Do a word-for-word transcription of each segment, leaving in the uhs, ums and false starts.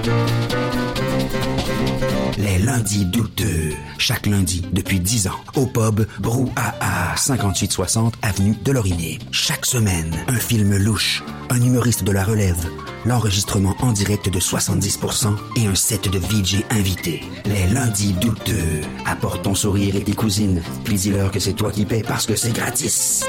Les lundis douteux. Chaque lundi, depuis dix ans, au pub Brouhaha, cinquante-huit soixante avenue de Lorimier. Chaque semaine, un film louche, un humoriste de la relève, l'enregistrement en direct de soixante-dix pour cent et un set de V J invités. Les lundis douteux. Apporte ton sourire et tes cousines. Puis dis-leur que c'est toi qui paies parce que c'est gratis.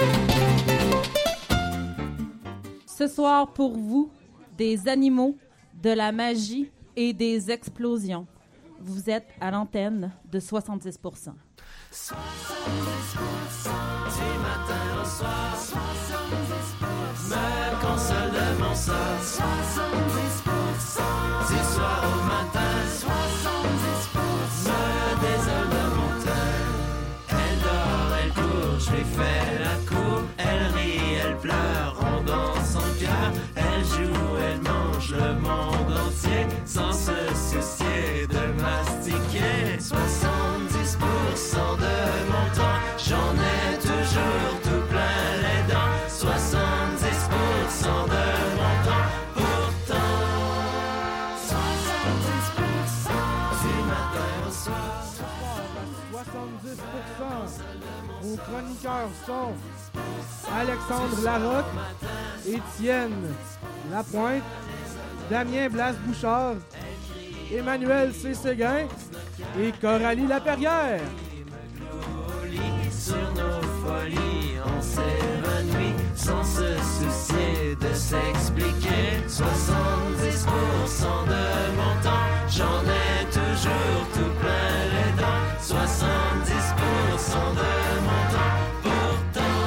Ce soir, pour vous, des animaux, de la magie et des explosions. Vous êtes à l'antenne de soixante-dix pour cent. soixante-dix pour cent du matin au soir. soixante-dix pour cent me console de mon sort. soixante-dix pour cent du soir au matin. soixante-dix pour cent me désole de mon teint. Elle dort, elle court, je lui fais la cour. Elle rit, elle pleure, on danse son cœur. Elle joue, elle mange le monde entier sans se soucier de mastiquer. soixante-dix pour cent de mon temps, j'en ai toujours tout plein les dents. soixante-dix pour cent de mon temps, pourtant. soixante-dix pour cent du matin au soir. soixante-dix pour cent. Vos chroniqueurs sont Alexandre Larocque, Étienne Lapointe, Damien Blas-Bouchard, Emmanuel C. Séguin et Coralie Laperrière. Sur nos folies, on s'évanouit sans se soucier de s'expliquer. soixante-dix pour cent de mon temps, j'en ai toujours tout plein les dents. soixante-dix pour cent de mon temps, pourtant.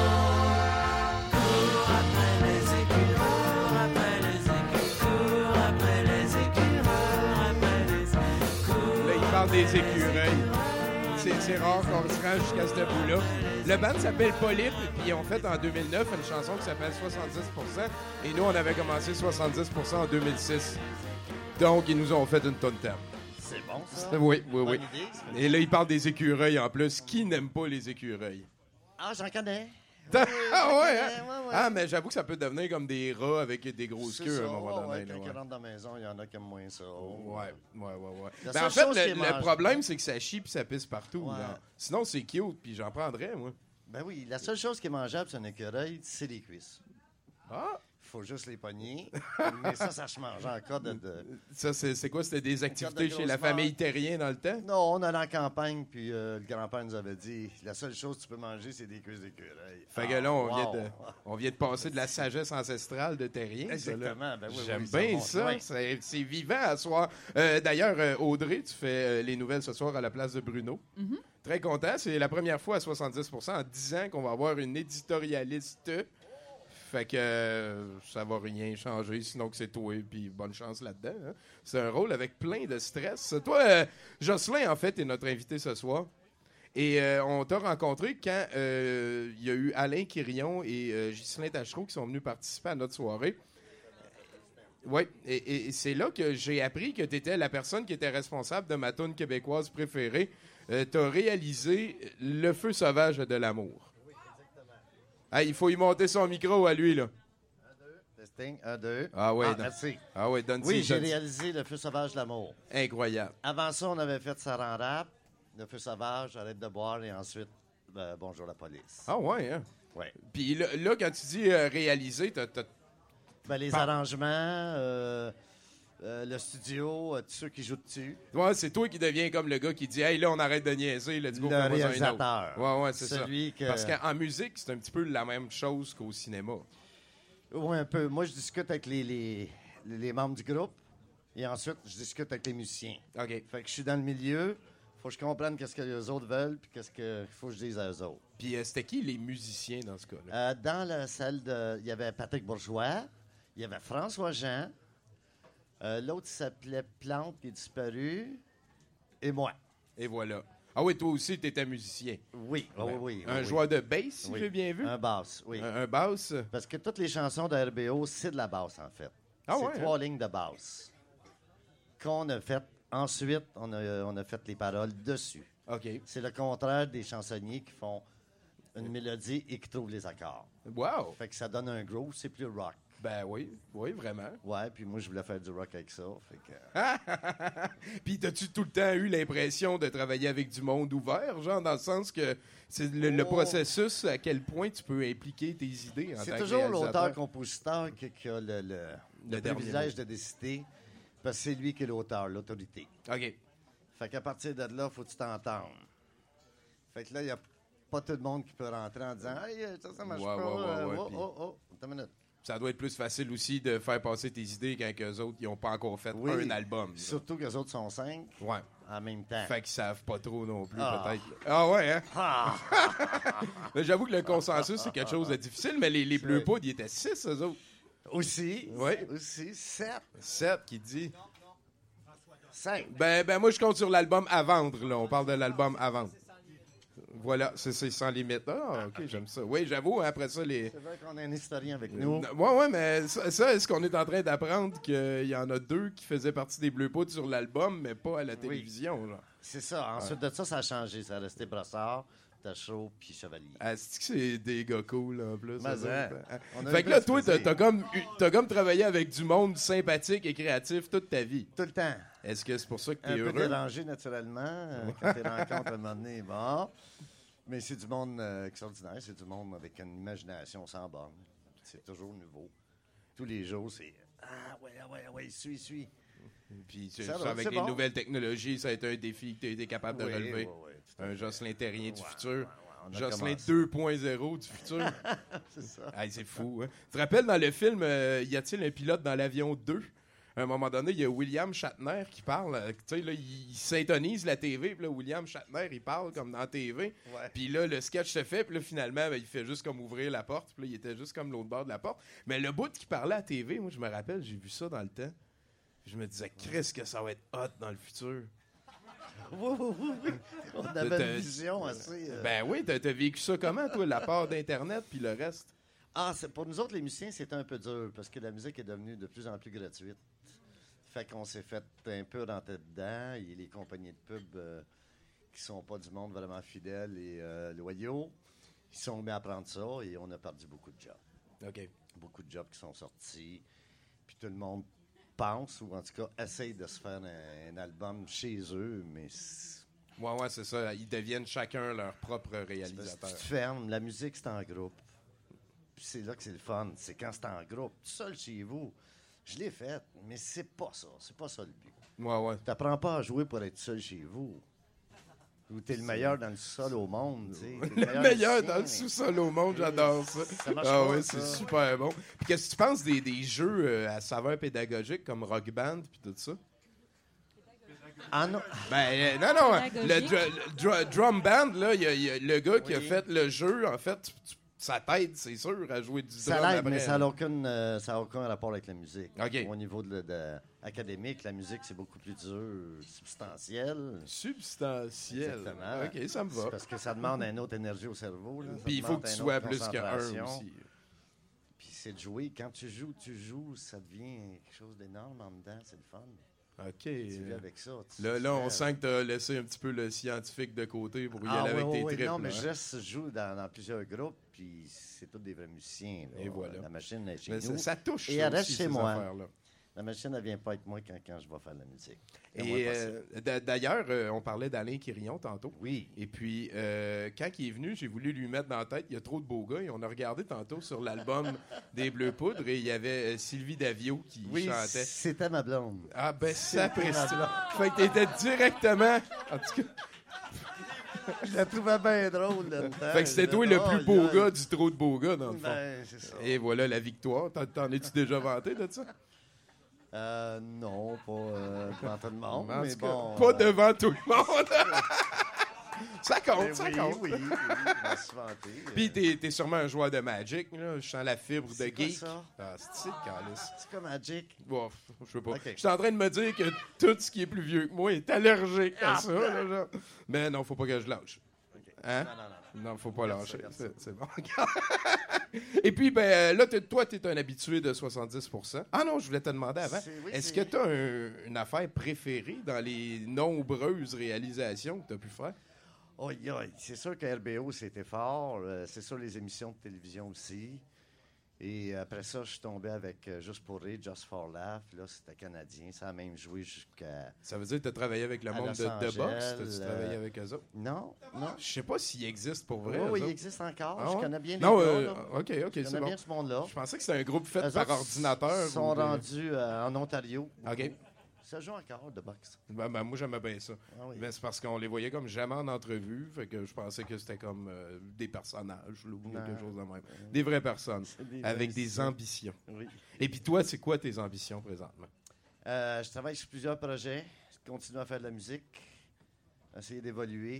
Cours après les écus, cours après les écus, cours après les écus, cours après les écus. Là, il parle des écureuils. C'est, c'est rare qu'on se rend jusqu'à ce bout-là. Le band s'appelle Polype, puis ils ont fait en deux mille neuf une chanson qui s'appelle soixante-dix pour cent. Et nous, on avait commencé soixante-dix pour cent en deux mille six. Donc, ils nous ont fait une tonne de thème. C'est bon, ça? Oui, oui, oui. Bonne idée, ça. Et là, ils parlent des écureuils en plus. Qui n'aime pas les écureuils? Ah, j'en connais. ah ouais, hein? ouais, ouais. Ah, mais j'avoue que ça peut devenir comme des rats avec des grosses C'est queues ça, à un moment donné. ouais, là, quand ouais. ils rentrent dans la maison, il y en a qui aiment moins ça. Ouais, ouais, ouais, ouais. La Ben, en seule fait, chose qui le, est le mange- problème, c'est que ça chie puis ça pisse partout. Ouais. là. Sinon, c'est cute, puis j'en prendrais, moi. Ben oui, la seule chose qui est mangeable sur un écureuil, c'est les cuisses. Ah! Il faut juste les pogner. Mais ça, ça se mange encore de... de... Ça, c'est, c'est quoi? C'était des activités de chez grosse la mort. famille Terrien dans le temps? Non, on allait en campagne, puis euh, le grand-père nous avait dit la seule chose que tu peux manger, c'est des cuisses d'écureuil. Fait que là, on, Ah, vient wow. de, on vient de passer de la sagesse ancestrale de Terrien. ça, là. Exactement. Ben oui, J'aime oui, bien va. ça. Ouais. C'est, c'est vivant à soir. Euh, d'ailleurs, euh, Audrey, tu fais euh, les nouvelles ce soir à la place de Bruno. Mm-hmm. Très content. C'est la première fois à soixante-dix pour cent en dix ans qu'on va avoir une éditorialiste. Fait que euh, ça va rien changer, sinon que c'est toi, puis bonne chance là-dedans. hein. C'est un rôle avec plein de stress. Toi, euh, Jocelyn, en fait, est notre invité ce soir. Et euh, on t'a rencontré quand euh, il y a eu Alain Quirion et euh, Ghislain Tachereau qui sont venus participer à notre soirée. Oui, et, et- et c'est là que j'ai appris que tu étais la personne qui était responsable de ma toune québécoise préférée. Euh, tu as réalisé Le Feu sauvage de l'amour. Oui, exactement. Ah, il faut y monter son micro à lui, là. Testing, un, deux. Ah ouais, Ah, non. merci. Ah ouais, donne Oui, j'ai réalisé Le Feu sauvage de l'amour. Incroyable. Avant ça, on avait fait Saran Wrap, Le Feu sauvage, Arrête de boire, et ensuite euh, Bonjour la police. Ah ouais, hein? Ouais. Puis là, là, quand tu dis euh, réaliser, t'as, t'as- Ben, les Par- arrangements, euh, euh, le studio, euh, tous ceux qui jouent dessus. ouais, c'est toi qui deviens comme le gars qui dit « Hey, là, on arrête de niaiser, let's go, Le fais-moi un autre. réalisateur. Ouais, ouais, c'est ça. Celui que- Parce qu'en musique, c'est un petit peu la même chose qu'au cinéma. Oui, un peu. Moi, je discute avec les, les, les membres du groupe et ensuite, je discute avec les musiciens. OK. Fait que je suis dans le milieu, faut que je comprenne qu'est-ce que les autres veulent puis qu'est-ce qu'il faut que je dise à eux autres. Puis euh, c'était qui les musiciens dans ce cas-là? Euh, dans la salle, de, il y avait Patrick Bourgeois, il y avait François Jean, euh, l'autre s'appelait Plante qui est disparu, et moi. Et voilà. Ah oui, toi aussi, t'étais musicien. Oui, oui, oui, oui. Un oui. joueur de bass, si Oui. j'ai bien vu? Un basse, oui. Un, un bass? Parce que toutes les chansons de R B O, c'est de la basse, en fait. Ah c'est ouais, trois lignes de basse qu'on a fait. Ensuite, on a, on a fait les paroles dessus. OK. C'est le contraire des chansonniers qui font une mélodie et qui trouvent les accords. Wow! Fait que ça donne un groove, c'est plus rock. Ben oui, oui, vraiment. Ouais, puis moi, je voulais faire du rock avec ça. Fait que... Puis, t'as-tu tout le temps eu l'impression de travailler avec du monde ouvert, genre, dans le sens que c'est le, le Oh. processus, à quel point tu peux impliquer tes idées en tant C'est que toujours réalisateur? l'auteur-compositeur qui, qui a le, le, le Le dernier privilège mot. de décider, parce que c'est lui qui est l'auteur, l'autorité. OK. Fait qu'à partir de là, faut que tu t'entendes. Fait que là, il n'y a pas tout le monde qui peut rentrer en disant « Hey, ça, ça marche Ouais, pas. ouais, ouais, euh, ouais, oh, puis- oh, oh, attends une minute. Ça doit être plus facile aussi de faire passer tes idées quand eux autres, ils n'ont pas encore fait Oui, un album. là. Surtout que les autres sont cinq Ouais. en même temps. Fait qu'ils savent pas trop non plus, Ah. peut-être. là. Ah ouais, hein? Ah! Mais j'avoue que le consensus, c'est quelque chose de difficile, mais les, les Bleus vrai. Poudres, ils étaient six, eux autres. Aussi, Oui. aussi, sept, Sept qui dit. cinq. Ben, ben moi, je compte sur l'album à vendre, là. On parle de l'album à vendre. Voilà, c'est c'est sans limite. Ah, OK, j'aime ça. Oui, j'avoue, après ça, les... C'est vrai qu'on a un historien avec nous. Ouais, ouais, mais ça, ça, est-ce qu'on est en train d'apprendre qu'il y en a deux qui faisaient partie des Bleus Poudres sur l'album, mais pas à la télévision, genre? C'est ça. Ensuite de ça, ça a changé. Ça a resté Brassard, Tachereau, puis Chevalier. Ah, c'est que c'est des gars cool, là, en plus. Mais eux hein, autres, hein. on a Fait eu que là, plus toi, de t'as plaisir. t'as comme, eu- t'as comme travaillé avec du monde sympathique et créatif toute ta vie. Tout le temps. Est-ce que c'est pour ça que Un t'es peu heureux? dérangé, naturellement, euh, quand tu rencontres à un moment donné. Bon. Mais c'est du monde euh, extraordinaire. C'est du monde avec une imagination sans borne. C'est toujours nouveau. Tous les jours, c'est « Ah, ouais, ah ouais, ah ouais, suis, suis. Puis tu- Ça ça, va, avec c'est les bon. nouvelles technologies, ça a été un défi que tu as été capable de Oui, relever. oui, oui, tout à Un fait. Jocelyn Terrien du Ouais, futur. ouais, ouais, on a Jocelyn commencé. deux point zéro du futur. C'est ça. Hey, c'est fou. Hein? Tu te rappelles dans le film, euh, y a-t-il un pilote dans l'avion deux? À un moment donné, il y a William Shatner qui parle. euh, Tu sais, là, il, il syntonise la T V. Puis là, William Shatner, il parle comme dans la T V. Ouais. Puis là, le sketch se fait. Puis là, finalement, ben, il fait juste comme ouvrir la porte. Puis là, il était juste comme l'autre bord de la porte. Mais le bout qui parlait à la T V, moi, je me rappelle, j'ai vu ça dans le temps. Je me disais, Chris, que ça va être hot dans le futur. Oui, oui, oui, oui. On avait T'as- une vision assez... euh, Ben oui, t'as, t'as vécu ça comment, toi, la part d'Internet puis le reste? Ah, c'est- pour nous autres, les musiciens, c'était un peu dur parce que la musique est devenue de plus en plus gratuite. Fait qu'on s'est fait un peu rentrer dedans. Il y a les compagnies de pub euh, qui sont pas du monde vraiment fidèles et euh, loyaux. Ils sont mis à prendre ça et on a perdu beaucoup de jobs. OK. Beaucoup de jobs qui sont sortis. Puis tout le monde pense, ou en tout cas essaye de se faire un, un album chez eux, mais c'est- Ouais, ouais, c'est ça. Ils deviennent chacun leur propre c'est parce que réalisateur. tu te fermes. La musique, c'est en groupe. Puis c'est là que c'est le fun. C'est quand c'est en groupe, tout seul chez vous. Je l'ai fait, mais c'est pas ça. C'est pas ça le but. Ouais, ouais. T'apprends pas à jouer pour être seul chez vous. Ou t'es le meilleur dans le sol au monde, tu sais. T'es Le meilleur musicien, dans le mais- sous-sol au monde, j'adore ça. Ça marche Ah pas, ouais, ça. c'est super bon. Puis qu'est-ce que tu penses des, des jeux euh, à saveur pédagogique comme Rock Band puis tout ça? Ah non. Ben, euh, non, non, le, Pédagogique. dr- le dr- drum band, là, il y a, il y a le gars qui a Oui. fait le jeu, en fait, tu- tu- ça t'aide, c'est sûr, à jouer du Ça drum l'aide, après. mais ça n'a aucun, euh, ça a aucun rapport avec la musique. OK. Au niveau de, de- académique, la musique, c'est beaucoup plus dur, substantiel. Substantiel. Exactement. OK, ça me C'est va. parce que ça demande une autre énergie au cerveau. là. Ça Puis il faut demande que tu une sois autre plus qu'un concentration. aussi. Puis c'est de jouer. Quand tu joues, tu joues, ça devient quelque chose d'énorme en dedans. C'est le fun. OK. Tu vis avec ça. tu- Là, tu là, on fais- sent que tu as laissé un petit peu le scientifique de côté pour y Ah, aller ouais, avec ouais, tes ouais, tripes. non, mais là, je hein. reste- je joue dans, dans plusieurs groupes, puis c'est tous des vrais musiciens. là. Et voilà. La machine est chez Mais ça, nous. ça touche Et ça elle reste aussi, chez ces moi. affaires-là. La machine, elle vient pas avec moi quand, quand je vais faire de la musique. Le moins Et possible. euh, d'a- d'ailleurs, euh, on parlait d'Alain Quirion tantôt. Oui. Et puis, euh, quand il est venu, j'ai voulu lui mettre dans la tête, il y a trop de beaux gars. Et on a regardé tantôt sur l'album des Bleus Poudres et il y avait euh, Sylvie Davio qui Oui, chantait. c'était ma blonde. Ah ben, ça C'était ma blonde. Fait que t'étais directement... En tout cas, Je la trouvais bien drôle là-dedans. fait que c'était toi le plus beau gars du trop de beaux gars, dans le fond. Ben, c'est ça. Et voilà la victoire. T'en, t'en es-tu déjà vanté de ça? Euh, non, pas euh, devant tout le monde, En mais tout cas, bon. pas euh, devant tout le monde. Ça compte, ben ça oui, compte. oui, oui, je me suis vanté. Puis t'es, t'es sûrement un joueur de Magic, là. Je sens la fibre C'est de quoi geek. ça? Ah, c'est le calice. C'est comme Magic. Bon, je sais pas. Ok. Je suis en train de me dire que tout ce qui est plus vieux que moi est allergique à Ah, ça. Là, genre. Mais non, faut pas que je lâche. Hein? Non, non, non. Non, faut pas Regarde lâcher. ça, regarde C'est, c'est bon. Et puis, ben là, t'es- toi, t'es un habitué de soixante-dix pour cent. Ah non, je voulais te demander avant. C'est- oui, Est-ce c'est- que t'as un- une affaire préférée dans les nombreuses réalisations que t'as pu faire? Oh, yeah, c'est sûr que R B O, c'était fort. Euh, c'est sûr les émissions de télévision aussi. Et après ça, je suis tombé avec euh, Juste pour rire, Just for Laugh. Là, c'était canadien. Ça a même joué jusqu'à... Ça veut dire que tu as travaillé avec le À monde Los de The Box? Angeles, T'as-tu euh, travaillé avec eux autres? Non, non. Je sais pas s'il existe pour vrai. Oui, eux oui, il autres. existe encore. Ah Je ouais? connais bien les Non, gars. euh, là. OK, OK, Je c'est connais bon. bien ce monde-là. Je pensais que c'était un groupe fait Eux par autres ordinateur. Ils sont ou des- rendus euh, en Ontario. OK. Ça joue encore, The Box. Ben, ben, moi, j'aimais bien ça. Ah oui. Ben, c'est parce qu'on les voyait comme jamais en entrevue. Fait que je pensais que c'était comme euh, des personnages là, ou quelque Non. chose de même. Des vraies personnes. Des Avec vrais des ça. ambitions. Oui. Et puis toi, c'est quoi tes ambitions présentement? Euh, je travaille sur plusieurs projets. Je continue à faire de la musique. Essayer d'évoluer.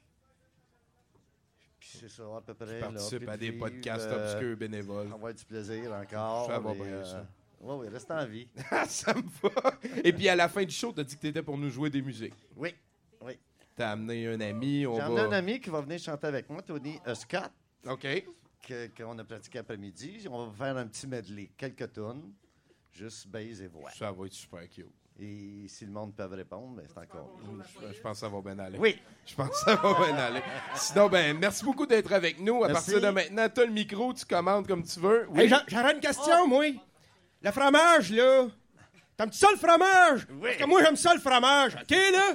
Puis c'est ça, à peu près. Tu participes là, à puis des de podcasts vivre, euh, obscurs bénévoles. avoir du plaisir encore. Ça va mais, bien, euh, ça. Oui, oui, reste en vie. Ça me va. Et puis à la fin du show, t'as dit que t'étais pour nous jouer des musiques. Oui, oui. T'as amené un ami, on J'ai va... emmené un ami qui va venir chanter avec moi, Tony uh, Scott, OK. que- qu'on a pratiqué après-midi. On va faire un petit medley, quelques tunes, juste bass et voix. Ça va être super cute. Et si le monde peut répondre, ben c'est encore mieux. Je, je pense que ça va bien aller. Oui. Je pense que ça va bien aller. Sinon, ben, merci beaucoup d'être avec nous. À Merci. partir de maintenant, t'as le micro, tu commandes comme tu veux. Hey, j'a- j'aurais une question, moi. Le fromage, là. T'aimes-tu ça, le fromage? Oui. Parce que moi, j'aime ça, le fromage. OK, là?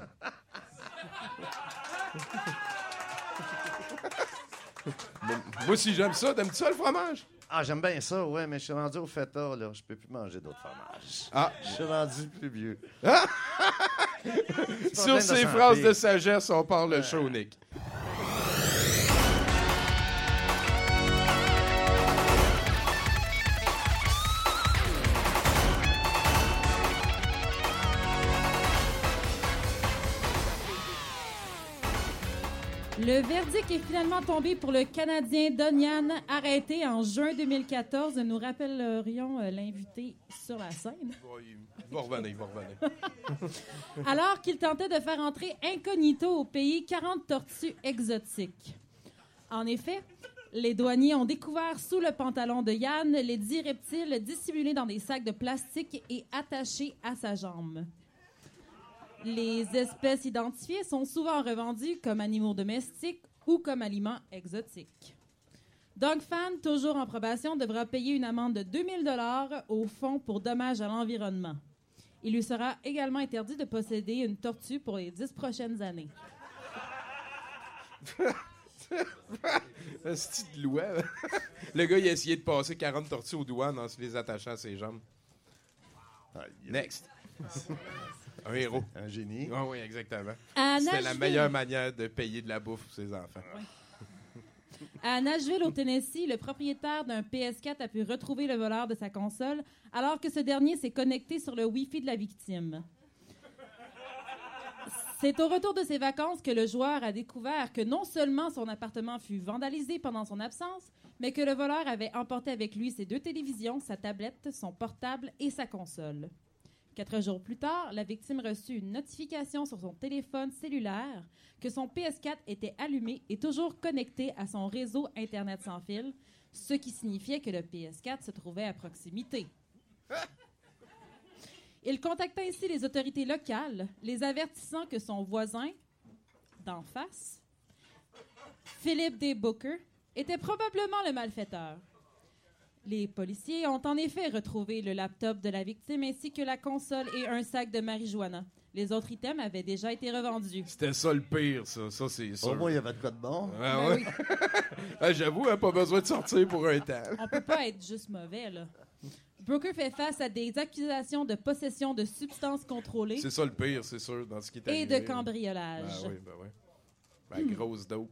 Moi aussi, j'aime ça. T'aimes-tu ça, le fromage? Ah, j'aime bien ça, ouais, mais je suis rendu au feta, là. Je peux plus manger d'autres fromages. Ah. Je suis rendu plus vieux. Sur ces phrases de sagesse, on part le show, Nick. Le verdict est finalement tombé pour le Canadien Donian, arrêté en juin deux mille quatorze. Nous rappellerions euh, l'invité sur la scène. Il va revenir, il va revenir. Alors qu'il tentait de faire entrer incognito au pays quarante tortues exotiques. En effet, les douaniers ont découvert sous le pantalon de Yann les dix reptiles dissimulés dans des sacs de plastique et attachés à sa jambe. Les espèces identifiées sont souvent revendues comme animaux domestiques ou comme aliments exotiques. Dog Fan, toujours en probation, devra payer une amende de deux mille dollars au Fonds pour dommages à l'environnement. Il lui sera également interdit de posséder une tortue pour les dix prochaines années. Un style de loi. Le gars, il a essayé de passer quarante tortues aux douanes en se les attachant à ses jambes. Next. Un héros. Un génie. Ah oui, exactement. À C'était la Nashville- meilleure manière de payer de la bouffe pour ses enfants. À Nashville, au Tennessee, le propriétaire d'un P S quatre a pu retrouver le voleur de sa console alors que ce dernier s'est connecté sur le Wi-Fi de la victime. C'est au retour de ses vacances que le joueur a découvert que non seulement son appartement fut vandalisé pendant son absence, mais que le voleur avait emporté avec lui ses deux télévisions, sa tablette, son portable et sa console. Quatre jours plus tard, la victime reçut une notification sur son téléphone cellulaire que son P S quatre était allumé et toujours connecté à son réseau Internet sans fil, ce qui signifiait que le P S quatre se trouvait à proximité. Il contacta ainsi les autorités locales, les avertissant que son voisin, d'en face, Philip D. Booker, était probablement le malfaiteur. Les policiers ont en effet retrouvé le laptop de la victime ainsi que la console et un sac de marijuana. Les autres items avaient déjà été revendus. C'était ça le pire, ça. Ça, c'est sûr. Au moins, il y avait de quoi de bon. Ah, Ben ouais. oui. Ah, j'avoue, hein, pas besoin de sortir pour un temps. On peut pas être juste mauvais, là. Brooker fait face à des accusations de possession de substances contrôlées C'est ça le pire, c'est sûr, dans ce qui est et arrivé. de cambriolage. Ben oui, ben oui. Ben, grosse dope.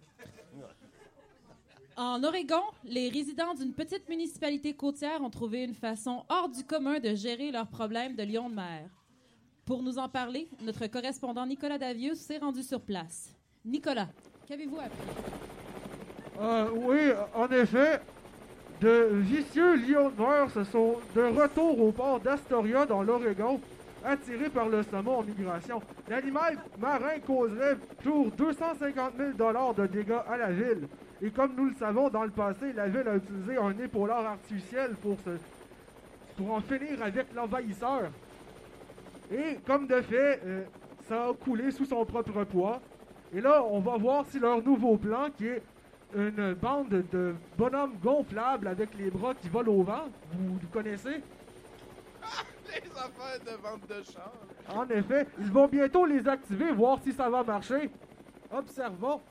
En Oregon, les résidents d'une petite municipalité côtière ont trouvé une façon hors du commun de gérer leurs problèmes de lions de mer. Pour nous en parler, notre correspondant Nicolas Davius s'est rendu sur place. Nicolas, qu'avez-vous appris? Euh, oui, en effet, de vicieux lions de mer se sont de retour au port d'Astoria dans l'Oregon, attirés par le saumon en migration. L'animal marin causerait pour deux cent cinquante mille dollars de dégâts à la ville. Et comme nous le savons, dans le passé, la ville a utilisé un épaulard artificiel pour, se, pour en finir avec l'envahisseur. Et comme de fait, euh, ça a coulé sous son propre poids. Et là, on va voir si leur nouveau plan, qui est une bande de, de bonhommes gonflables avec les bras qui volent au vent. Vous, vous connaissez? Les affaires de vente de char. En effet, ils vont bientôt les activer, voir si ça va marcher. Observons.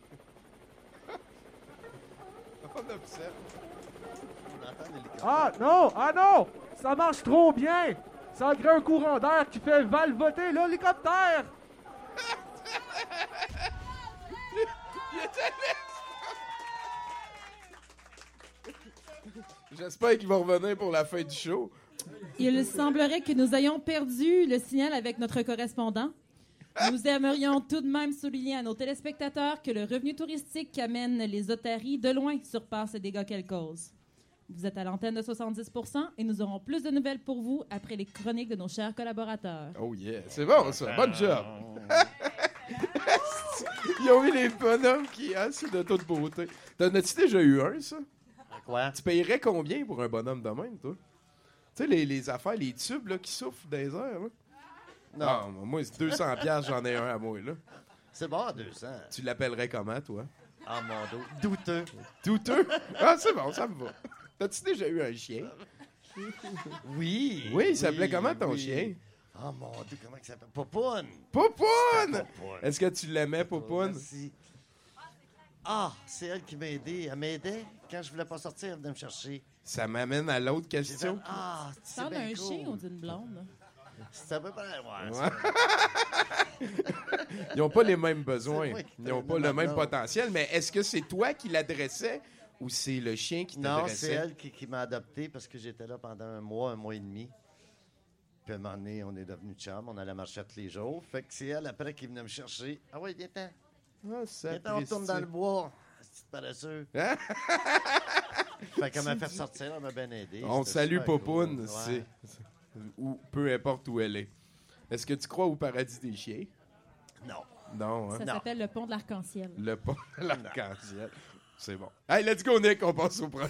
On observe. On entend l'hélicoptère. Ah non, ah non! Ça marche trop bien! Ça crée un courant d'air qui fait valvoter l'hélicoptère! J'espère qu'il va revenir pour la fin du show. Il semblerait que nous ayons perdu le signal avec notre correspondant. Nous aimerions tout de même souligner à nos téléspectateurs que le revenu touristique qu'amènent les otaries de loin surpasse les dégâts qu'elles causent. Vous êtes à l'antenne de soixante-dix pour cent et nous aurons plus de nouvelles pour vous après les chroniques de nos chers collaborateurs. Oh yeah, c'est bon ça, bonne job. Ils ont mis les bonhommes qui ah, c'est de toute beauté. T'en as-tu déjà eu un, ça? Quoi? Tu payerais combien pour un bonhomme de même, toi? Tu sais, les, les affaires, les tubes là, qui soufflent dans les airs, là? Non. Ah, moi, c'est deux cents piastres, j'en ai un à moi, là. C'est bon à deux cents. Tu l'appellerais comment, toi? Ah, mon dos. Douteux. Douteux? Ah, c'est bon, ça me va. T'as-tu déjà eu un chien? Oui. Oui, il s'appelait comment, ton oui. chien? Ah, mon Dieu, comment il s'appelle? Popoune. Popoune! Popoune. Est-ce que tu l'aimais, Popoune? Merci. Ah, c'est elle qui m'a aidé. Elle m'aidait. Quand je voulais pas sortir, elle venait me chercher. Ça m'amène à l'autre J'ai fait, question. ah, Tu c'est parles bien d'un cool. chien ou d'une blonde? là? C'est à peu près... Ouais, Ouais. Ils n'ont pas les mêmes besoins. C'est vrai. Ils n'ont pas le même Non. potentiel. Mais est-ce que c'est toi qui l'adressais ou c'est le chien qui Non, t'adressait? c'est elle qui, qui m'a adopté parce que j'étais là pendant un mois, un mois et demi. Puis à un moment donné, on est devenus chums, on allait marcher tous les jours. Fait que c'est elle après qui venait me chercher. Ah oui, viens-t'en. Ah, ça Viens-t'en, on retourne dans le bois. C'est paresseux. Hein? Fait qu'elle m'a fait sortir, elle m'a bien aidé. On C'était salue super Popoune, cool. c'est- Ouais. ou peu importe où elle est. Est-ce que tu crois au paradis des chiens? Non. Non, hein? Ça Non. s'appelle le pont de l'arc-en-ciel. Le pont de l'arc-en-ciel. C'est bon. Hey, let's go, Nick, on passe au prochain.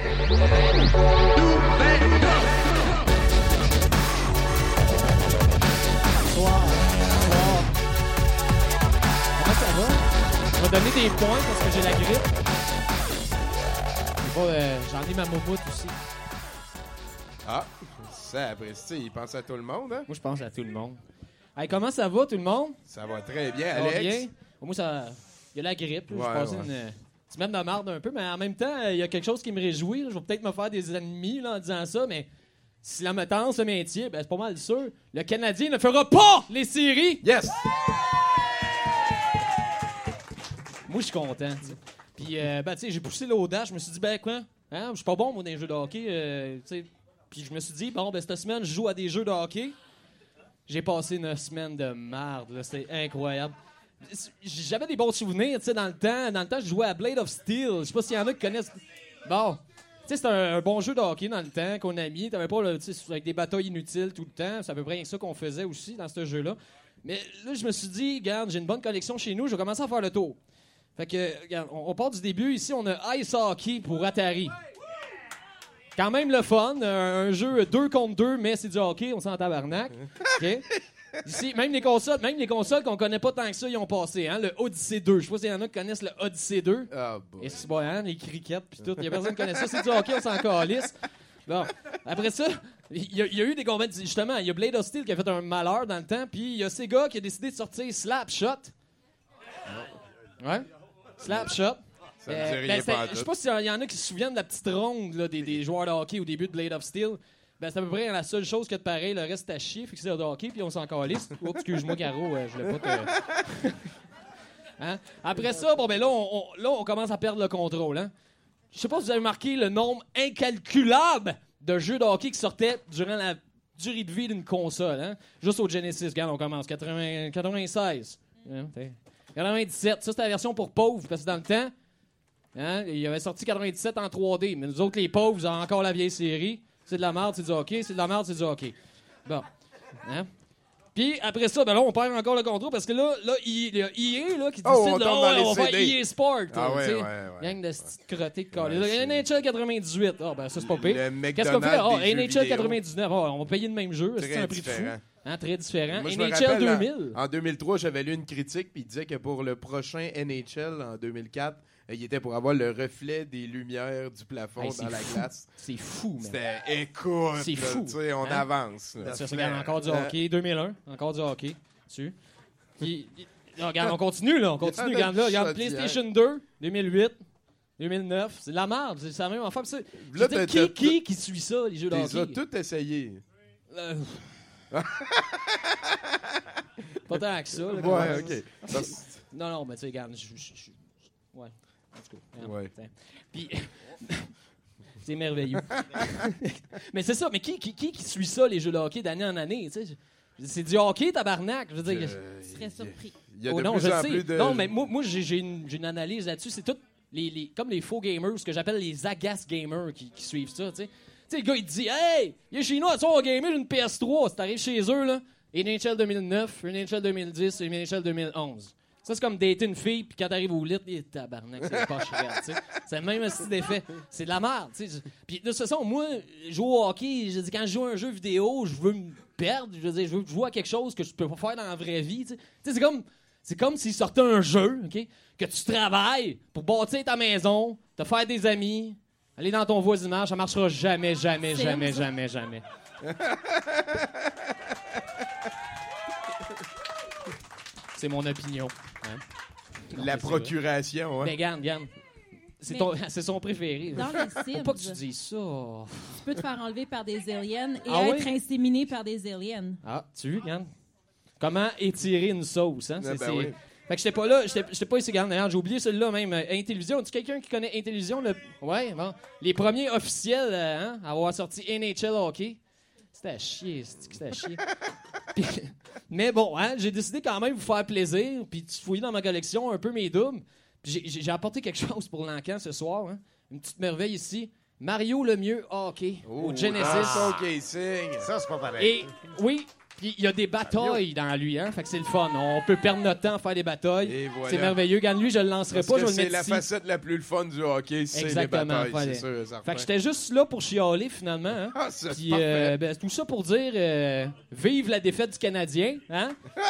Bonsoir. Bonsoir. Comment ça va? Je vais donner des points parce que j'ai la grippe. J'ai pas, euh, J'en ai ma moumoute aussi. Ah, ça apprécie, il pense à tout le monde, hein? Moi, je pense à tout le monde. Hey, comment ça va, tout le monde? Ça va très bien, Ça va Alex. bien? Moi, ça... il y a la grippe. là. Ouais, J'ai passé ouais. une euh, semaine de marde un peu, mais en même temps, il y a quelque chose qui me réjouit. là. Je vais peut-être me faire des ennemis là, en disant ça, mais si la me tente ce métier, ben, c'est pas mal sûr. Le Canadien ne fera pas les séries! Yes! Moi, je suis content, tu sais. Puis, euh, ben, tu sais, j'ai poussé l'audace. Je me suis dit, ben, quoi? Hein? Je suis pas bon, moi, dans les jeux de hockey. euh, tu sais. Puis, je me suis dit, bon, ben, cette semaine, je joue à des jeux de hockey. J'ai passé une semaine de merde, là. C'était incroyable. J'avais des bons souvenirs, tu sais, dans le temps. Dans le temps, je jouais à Blade of Steel. Je sais pas s'il y en a qui connaissent. Bon. Tu sais, c'était un, un bon jeu de hockey dans le temps qu'on a mis. T'avais pas, le- tu sais, avec des batailles inutiles tout le temps. C'est à peu près rien que ça qu'on faisait aussi dans ce jeu-là. Mais là, je me suis dit, regarde, j'ai une bonne collection chez nous. Je vais commencer à faire le tour. Fait que, regarde, on, on part du début. Ici, on a Ice Hockey pour Atari. Quand même le fun. Un, un jeu deux contre deux, mais c'est du hockey. On s'en tabarnak. OK? Ici, même les consoles, même les consoles qu'on connaît pas tant que ça, ils ont passé. Hein? Le Odyssey deux. Je sais pas s'il y en a qui connaissent le Odyssey deux. Ah, bon. Et c'est bon, hein? Les crickets puis tout. Il y a personne qui connaît ça. C'est du hockey, on s'en calisse. Bon. Après ça, il y, a- il y a eu des compétitions. Justement, il y a Blade of Steel qui a fait un malheur dans le temps. Puis il y a Sega qui a décidé de sortir Slapshot. Ouais? Slapshot. Ça me Euh, dit ben, rien c'était- pas je sais pas s'il y en a qui se souviennent de la petite ronde là, des, des joueurs de hockey au début de Blade of Steel. Ben, c'est à peu près la seule chose que de pareil. Le reste, c'est à chier. Fait que c'est de hockey, puis on s'en calisse. Oh, excuse-moi, Caro, euh, je voulais pas te... Hein? Après ça, bon, ben là on, on- là, on commence à perdre le contrôle. Hein? Je sais pas si vous avez marqué le nombre incalculable de jeux de hockey qui sortaient durant la durée de vie d'une console. Hein? Juste au Genesis. Regarde, on commence. quatre-vingts, quatre-vingt-seize. Hein? T'sais. quatre-vingt-dix-sept. Ça, c'était la version pour pauvres, parce que dans le temps, hein, il avait sorti quatre-vingt-dix-sept en trois D. Mais nous autres, les pauvres, vous avez encore la vieille série. C'est de la merde, c'est du hockey. C'est de la merde, c'est du hockey. Bon. Hein? Puis après ça, ben là, on perd encore le contrôle parce que là, là il y a E A là, qui décide Oh, on là, tombe oh, dans les on va C faire D. E A Sport. Ah là, ouais, tu sais. ouais, ouais. Gang de petits crottés de Ouais, calés. c'est- N H L quatre-vingt-dix-huit. Ah, ben ça, c'est pas pire. Le Qu'est-ce qu'on fait? McDonald's Oh, des N jeux H L vidéo. quatre-vingt-dix-neuf. Oh, on va payer le même jeu. C'est Très un prix de fou. différent. Hein, très différent. Moi, je me N H L rappelle, deux mille. En deux mille trois, j'avais lu une critique puis il disait que pour le prochain N H L en deux mille quatre, il était pour avoir le reflet des lumières du plafond Hey, c'est dans la fou. glace. C'est fou, man. C'était écoute, C'est là, fou. tu sais, on Hein? avance. là. Ça, c'est regarde, encore du Euh, hockey. deux mille un, encore du hockey. Tu. Puis, là, regarde, on continue, là. On continue. Il y en a Regarde, là. Regarde, ça, PlayStation deux, deux mille huit, deux mille neuf. C'est de la merde. C'est la même affaire. Puis ça- je Là, veux dire, t'as- t'as- qui, qui qui suit ça, les jeux de T'es as hockey? tout essayé. Euh, Pas tant que ça. là, quand Ouais, même. OK. Parce- Non, non, mais tu sais, regarde, je... je- je- Ouais, en tout cas. regarde, Ouais. tiens. Puis... c'est merveilleux. Mais c'est ça, mais qui, qui, qui, qui suit ça, les jeux de hockey, d'année en année, tu sais? C'est du hockey, tabarnak. Je veux dire... Euh, Je serais surpris. Il y a Oh de non, plus je en sais. plus de... Non, mais moi, moi j'ai, j'ai une, j'ai une analyse là-dessus. C'est tout les, les, comme les faux gamers, ce que j'appelle les agace gamers qui, qui suivent ça, tu sais. Tu sais, le gars, il te dit « Hey, il est chez nous, on va gamer une P S trois. » Si t'arrives chez eux, là, N H L deux mille neuf, N H L deux mille dix, N H L deux mille onze. Ça, c'est comme dater une fille, puis quand t'arrives au lit, il est tabarnak, c'est pas chiant, tu sais. C'est le même style d'effet. C'est de la merde, tu sais. Puis de toute façon, moi, jouer au hockey, je dis, quand je joue à un jeu vidéo, je veux me perdre, je veux dire, je veux jouer à quelque chose que je peux pas faire dans la vraie vie, tu sais. Tu sais, c'est comme, c'est comme s'il sortait un jeu, OK, que tu travailles pour bâtir ta maison, te faire des amis, aller dans ton voisinage, ça marchera jamais, jamais, C'est jamais, ça. jamais, jamais. C'est mon opinion. Hein? La procuration, Mais hein. regarde, regarde. C'est, Mais- ton- c'est son préféré. Dans les Sims, Faut pas que tu dises ça. tu peux te faire enlever par des aliens et Ah être oui? inséminé par des aliens. Ah, tu vois, regarde. Comment étirer une sauce, hein? Ah, C'est, ben c'est- oui. Fait que j'étais pas là, j'étais, j'étais pas ici, regarde, d'ailleurs, j'ai oublié celui-là même. Euh, Intellivision, as-tu quelqu'un qui connaît Intellivision? Le... Ouais, bon. Les premiers officiels euh, hein, à avoir sorti N H L Hockey. C'était à chier, c'est- c'était à chier. Puis- mais bon, hein, j'ai décidé quand même de vous faire plaisir, puis de fouiller dans ma collection un peu mes doubles. Puis j'ai, j'ai- j'ai apporté quelque chose pour l'encan ce soir, hein. Une petite merveille ici. Mario Lemieux Hockey Oh, au Genesis. ah, OK, signe. Ça, c'est pas pareil. Et oui, puis il y a des batailles dans lui, hein. Fait que c'est le fun. On peut perdre notre temps à faire des batailles. Et voilà. C'est merveilleux. Gagne lui, je le lancerai Parce pas, que je vais le c'est mettre la ici. facette la plus le fun du hockey, c'est les Exactement, batailles, fallait. c'est sûr, certain. Fait que j'étais juste là pour chialer finalement. Hein. Ah, c'est Puis parfait. euh, ben, tout ça pour dire euh, vive la défaite du Canadien, hein.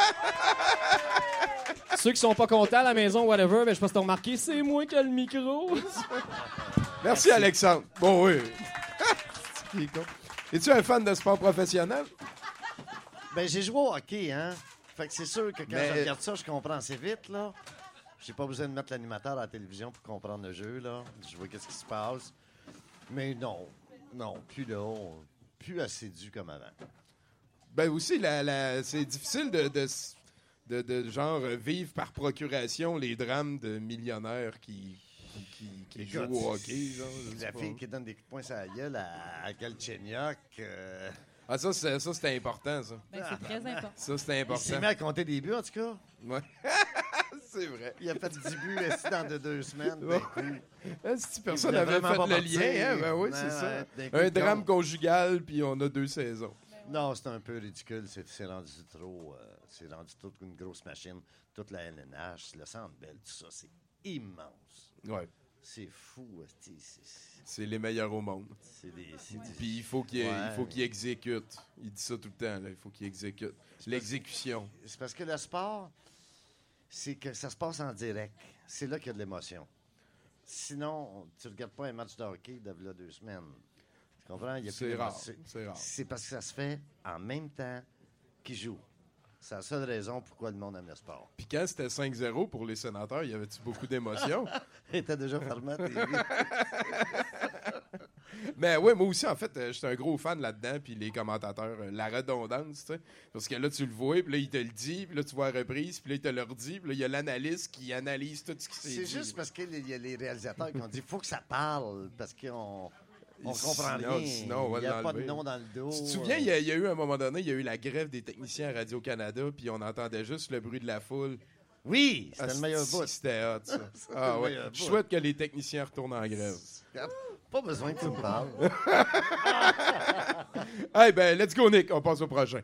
Ceux qui sont pas contents à la maison, whatever, ben, je pense que t'as remarqué, c'est moi qui ai le micro. Merci, Alexandre. Bon, oui. Qui est con. Es-tu un fan de sport professionnel? Ben, j'ai joué au hockey, hein. Fait que c'est sûr que quand Mais- je regarde ça, je comprends assez vite, là. J'ai pas besoin de mettre l'animateur à la télévision pour comprendre le jeu, là. Je vois qu'est-ce qui se passe. Mais non, non, plus là, on- plus assidu comme avant. Ben aussi, la, la- c'est difficile de, de, de, de, genre euh, vivre par procuration les drames de millionnaires qui, qui, qui Écoute, jouent au hockey. Genre, je sais La pas. fille qui donne des coups de poing sur la gueule à, à Galchenyuk, euh, Ah, ça, c'est, ça, c'était important, ça. Ben, c'est très important. Ça, c'était il s'est important. mis à compter des buts, en tout cas. Ouais. C'est vrai. Il a fait dix buts assis dans de deux semaines. d'un coup. Ah, si personne Il voulait n'avait vraiment fait pas le partir. lien, hein? Ben oui, Non, c'est ça. ouais, d'un coup, Un le drame con. conjugal, puis on a deux saisons. Non, c'est un peu ridicule. C'est, c'est rendu trop. euh, c'est rendu toute une grosse machine. Toute la L N H, le Centre Bell, tout ça, c'est immense. Ouais. C'est fou. C'est, c'est, c'est- C'est les meilleurs au monde. c'est des. C'est des- Puis il faut qu'il, Ouais. il faut qu'il exécute. Il dit ça tout le temps, là. Il faut qu'il exécute. L'exécution. C'est parce que le sport, c'est que ça se passe en direct. C'est là qu'il y a de l'émotion. Sinon, tu regardes pas un match de hockey de là deux semaines. Tu comprends? Il y a plus C'est rare. d'émotion. C'est rare. C'est parce que ça se fait en même temps qu'ils jouent. C'est la seule raison pourquoi le monde aime le sport. Puis quand c'était cinq zéro pour les sénateurs, y avait-tu beaucoup d'émotions? Il était déjà fermé à T V. Mais ouais, moi aussi, en fait, euh, j'étais un gros fan là-dedans, puis les commentateurs, euh, la redondance, tu sais. Parce que là, tu le vois, puis là, il te le dit, puis là, tu vois la reprise, puis là, il te le redit, puis là, il y a l'analyste qui analyse tout ce qui s'est dit. C'est juste parce qu'il y a les réalisateurs qui ont dit faut que ça parle, parce qu'on on comprend Sinon- rien. sinon, on va il n'y a pas de l'enlever. nom dans le dos. Tu te souviens, il y, a, il y a eu un moment donné, il y a eu la grève des techniciens à Radio-Canada, puis on entendait juste le bruit de la foule. Oui, c'était Ah, le meilleur c'est- bout. C'était hot, ça. C'était Ah le ouais. meilleur Je bout. souhaite que les techniciens retournent en grève. Pas besoin que tu me parles. Hey, ben, let's go, Nick. On passe au prochain.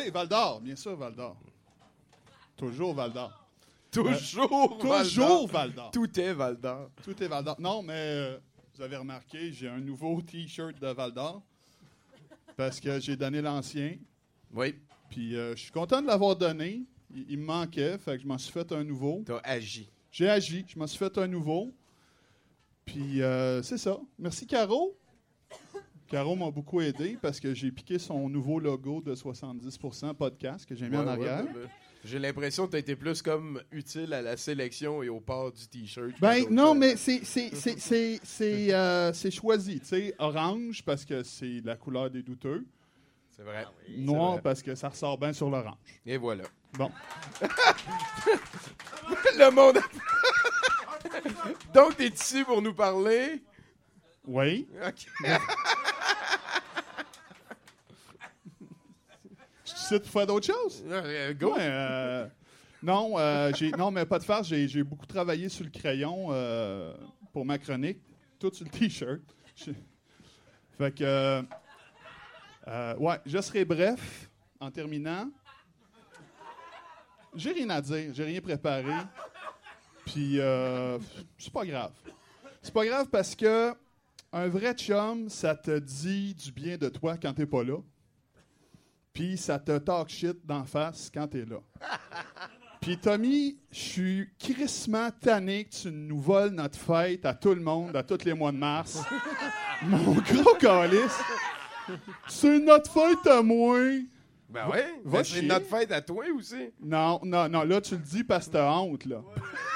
Oui, Val d'Or, bien sûr, Val d'Or. Toujours Val d'Or. Toujours Euh, Val toujours d'Or. Val d'Or. Tout est Val d'Or. Tout est Val d'Or. Non, mais euh, vous avez remarqué, j'ai un nouveau T-shirt de Val d'Or parce que j'ai donné l'ancien. Oui. Puis euh, je suis content de l'avoir donné. Il, il me manquait, fait que je m'en suis fait un nouveau. T'as agi. J'ai agi, je m'en suis fait un nouveau. Puis euh, c'est ça. Merci Caro. Caro m'a beaucoup aidé parce que j'ai piqué son nouveau logo de soixante-dix pour cent podcast que j'ai mis Ouais, en arrière. ouais, ouais. J'ai l'impression que tu as été plus comme utile à la sélection et au port du T-shirt. Ben d'autres non, choses. mais c'est c'est c'est c'est c'est euh, c'est choisi, tu sais, orange parce que c'est la couleur des douteux, C'est vrai. noir C'est vrai. parce que ça ressort bien sur l'orange. Et voilà. Bon. Le monde. Donc, t'es ici pour nous parler. Oui. OK. Je te cite pour faire d'autres choses. Euh, Go. Ouais, euh, non, euh, j'ai non mais pas de farce, j'ai j'ai beaucoup travaillé sur le crayon euh, pour ma chronique, tout sur le t-shirt. J'ai- Fait que euh, euh, ouais, je serai bref en terminant. J'ai rien à dire, j'ai rien préparé. Puis euh, c'est pas grave. C'est pas grave parce que un vrai chum, ça te dit du bien de toi quand t'es pas là. Puis ça te talk shit d'en face quand t'es là. Puis Tommy, je suis crissement tanné que tu nous voles notre fête à tout le monde, à tous les mois de mars. Mon gros calice. C'est notre fête à moi. Ben ouais. Va Mais c'est chier. notre fête à toi aussi. Non, non, non, là, tu le dis parce que t'as honte, là.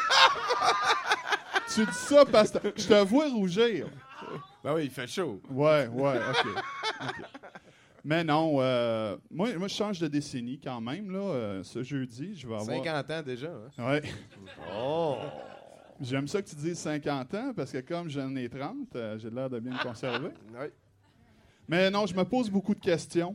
Tu dis ça parce que... Je te vois rougir. Ben oui, il fait chaud. Ouais, ouais, OK. OK. Mais non, euh, moi, moi, je change de décennie quand même, là. Euh, ce jeudi, je vais avoir... cinquante ans déjà. Hein? Ouais. Oh! J'aime ça que tu dises cinquante ans, parce que comme j'en ai trente, euh, j'ai l'air de bien me conserver. Oui. Mais non, je me pose beaucoup de questions.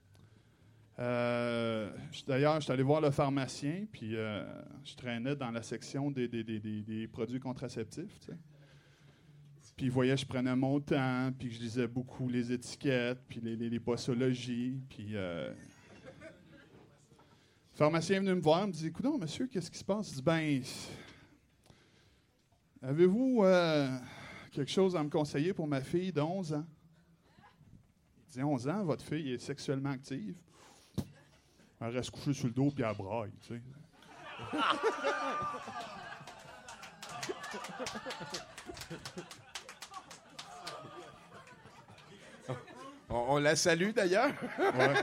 Euh, je- D'ailleurs, je suis allé voir le pharmacien, puis euh, je traînais dans la section des, des, des, des, des produits contraceptifs, tu sais. Puis il voyait, je prenais mon temps, puis que je lisais beaucoup les étiquettes, puis les, les, les posologies, puis... Euh... Le pharmacien est venu me voir, il me dit « Écoute, monsieur, qu'est-ce qui se passe? » Je dis « Ben, avez-vous euh, quelque chose à me conseiller pour ma fille de onze ans? » Il dit « onze ans, votre fille est sexuellement active. Elle reste couchée sur le dos, puis elle braille, tu sais. » On, on la salue d'ailleurs. Ouais.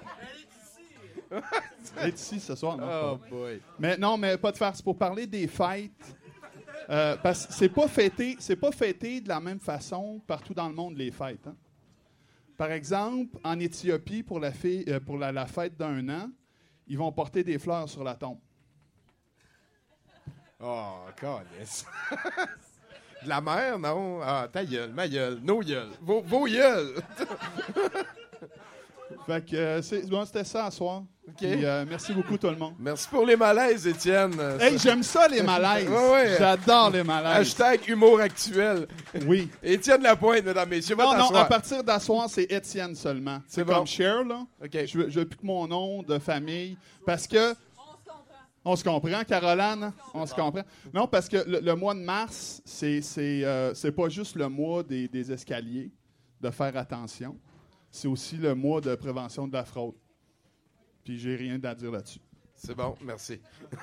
Elle est ici ce soir, non? Oh boy. Mais non, mais pas de farce. Pour parler des fêtes, euh, parce que c'est pas fêté, c'est pas fêté de la même façon partout dans le monde, les fêtes. Hein? Par exemple, en Éthiopie, pour la, fille, euh, pour la, la fête d'un an, ils vont porter des fleurs sur la tombe. Oh, câlisse. De la mer, non? Ah, ta gueule, ma gueule, nos gueules, vos, vos gueules. Fait que euh, c'est, bon, c'était ça à soir. OK. Puis, euh, merci beaucoup tout le monde. Merci pour les malaises, Étienne. Hey, j'aime ça les malaises. Ouais, ouais. J'adore les malaises. Hashtag humour actuel. Oui. Étienne Lapointe, mesdames, messieurs, va Non, non, t'asseoir. à partir d'asseoir, c'est Étienne seulement. C'est bon. comme Cher, là. OK. Je veux, je veux plus que mon nom de famille. Parce que. On se comprend, Caroline? hein? On se comprend. Non, parce que le, le mois de mars, c'est c'est euh, c'est pas juste le mois des, des escaliers, de faire attention. C'est aussi le mois de prévention de la fraude. Puis j'ai rien à dire là-dessus. C'est bon, merci.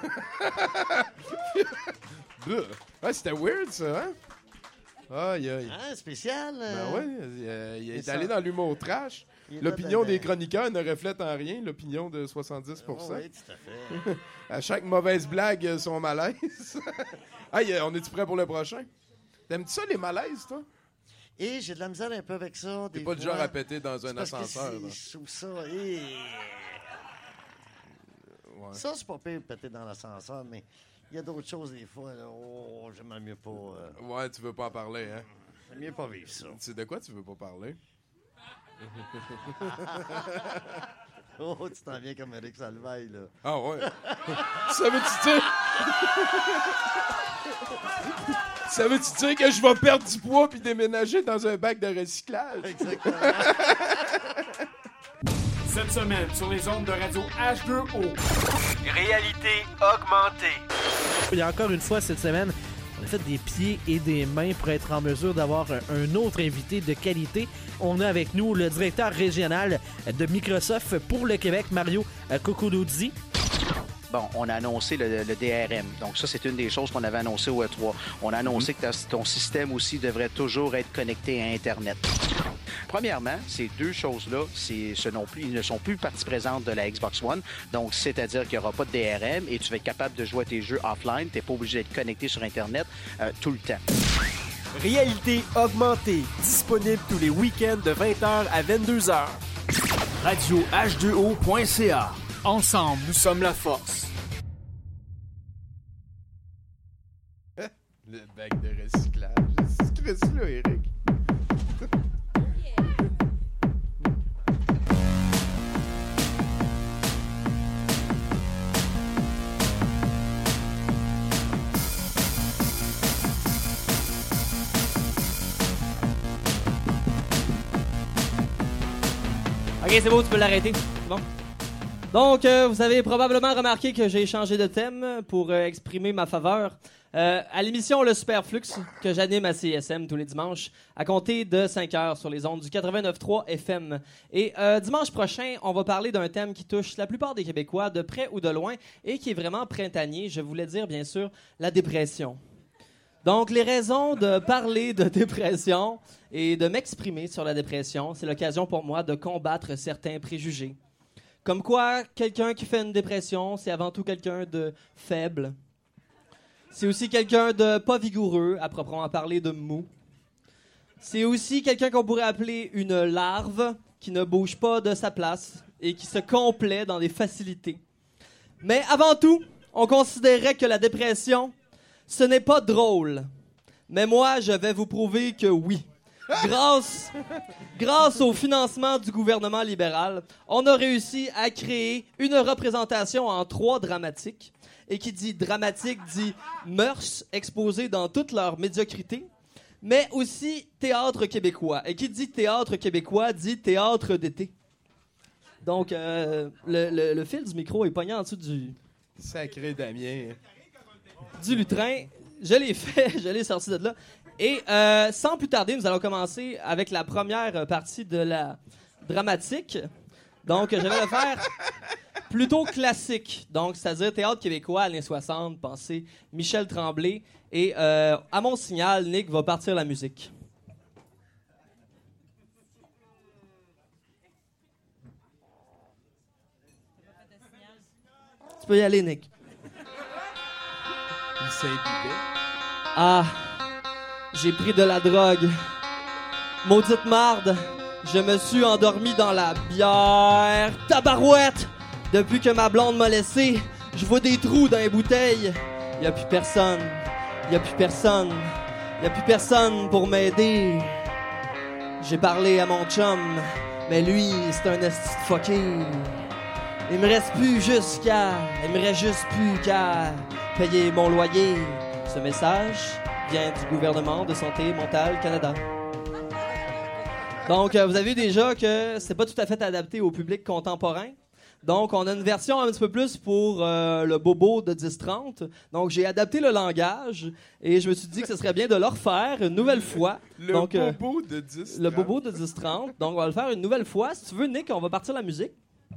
Bleu. Ouais, c'était weird, ça, hein? Aïe, aïe. Hein, spécial? Ben euh, ouais, euh, il est c'est allé ça. dans l'humour trash. il est L'opinion pas des dans- chroniqueurs ne reflète en rien l'opinion de soixante-dix pour cent. Oh, oui, tout à fait. À chaque mauvaise blague, euh, son malaise. Hey, euh, on est-tu prêt pour le prochain? T'aimes-tu ça, les malaises, toi? Et j'ai de la misère un peu avec ça. T'es des pas du fois. genre à péter dans un C'est parce que ascenseur. c'est- là. Je trouve ça. eh. Ouais. Ça, c'est pas pire péter dans l'ascenseur, mais il y a d'autres choses des fois. Là, oh, j'aimerais mieux pas. euh, Ouais, tu veux pas en parler, hein? j'aime mieux pas vivre ça. C'est de quoi tu veux pas parler? Oh, tu t'en viens comme Eric Salvaille, là. Ah ouais. Ça veut-tu dire... Ça veut-tu dire que je vais perdre du poids puis déménager dans un bac de recyclage? Exactement. Cette semaine, sur les ondes de radio H deux O. Réalité augmentée. Il y a encore une fois cette semaine, on a fait des pieds et des mains pour être en mesure d'avoir un autre invité de qualité. On a avec nous le directeur régional de Microsoft pour le Québec, Mario Cocoluzzi. Bon, on a annoncé le, le D R M. Donc ça, c'est une des choses qu'on avait annoncé au E trois. On a annoncé que ta, ton système aussi devrait toujours être connecté à Internet. Premièrement, ces deux choses-là, c'est, ce non plus, ils ne sont plus partie présente de la Xbox One. Donc, c'est-à-dire qu'il n'y aura pas de D R M et tu vas être capable de jouer à tes jeux offline. Tu n'es pas obligé d'être connecté sur Internet euh, tout le temps. Réalité augmentée. Disponible tous les week-ends de vingt heures à vingt-deux heures. radio H deux O point C A. Ensemble, nous sommes la force. Le bac de recyclage. C'est Chris là, Eric. Ok, c'est beau, tu peux l'arrêter. C'est bon. Donc, euh, vous avez probablement remarqué que j'ai changé de thème pour euh, exprimer ma faveur. Euh, à l'émission Le Superflux, que j'anime à C S M tous les dimanches, à compter de cinq heures sur les ondes du quatre-vingt-neuf point trois F M. Et euh, dimanche prochain, on va parler d'un thème qui touche la plupart des Québécois, de près ou de loin, et qui est vraiment printanier. Je voulais dire, bien sûr, la dépression. Donc, les raisons de parler de dépression et de m'exprimer sur la dépression, c'est l'occasion pour moi de combattre certains préjugés. Comme quoi, quelqu'un qui fait une dépression, c'est avant tout quelqu'un de faible. C'est aussi quelqu'un de pas vigoureux, à proprement parler de mou. C'est aussi quelqu'un qu'on pourrait appeler une larve qui ne bouge pas de sa place et qui se complaît dans des facilités. Mais avant tout, on considérait que la dépression, ce n'est pas drôle. Mais moi, je vais vous prouver que oui. Grâce, grâce au financement du gouvernement libéral, on a réussi à créer une représentation en trois dramatiques. Et qui dit dramatique dit mœurs exposées dans toute leur médiocrité, mais aussi théâtre québécois. Et qui dit théâtre québécois dit théâtre d'été. Donc, euh, le, le, le fil du micro est pogné en dessous du... Sacré Damien. Du lutrin. Je l'ai fait, je l'ai sorti de là. Et euh, sans plus tarder, nous allons commencer avec la première partie de la dramatique. Donc, je vais le faire plutôt classique. Donc, c'est-à-dire théâtre québécois, années soixante, pensez Michel Tremblay. Et euh, à mon signal, Nick va partir la musique. Tu peux y aller, Nick. Il s'imbibait. Ah, j'ai pris de la drogue. Maudite marde, je me suis endormi dans la bière. Tabarouette! Depuis que ma blonde m'a laissé, je vois des trous dans les bouteilles. Y a plus personne. Y a plus personne. Y a plus personne pour m'aider. J'ai parlé à mon chum, mais lui, c'est un esti de fucké. Il me reste plus juste qu'à... Il me reste juste plus qu'à payer mon loyer. Ce message vient du gouvernement de Santé mentale Canada. Donc, euh, vous avez vu déjà que c'est pas tout à fait adapté au public contemporain. Donc, on a une version un petit peu plus pour euh, le bobo de dix trente. Donc, j'ai adapté le langage et je me suis dit que ce serait bien de le refaire une nouvelle fois. Le Donc, euh, bobo de dix trente. Le bobo de dix trente. Donc, on va le faire une nouvelle fois. Si tu veux, Nick, on va partir la musique.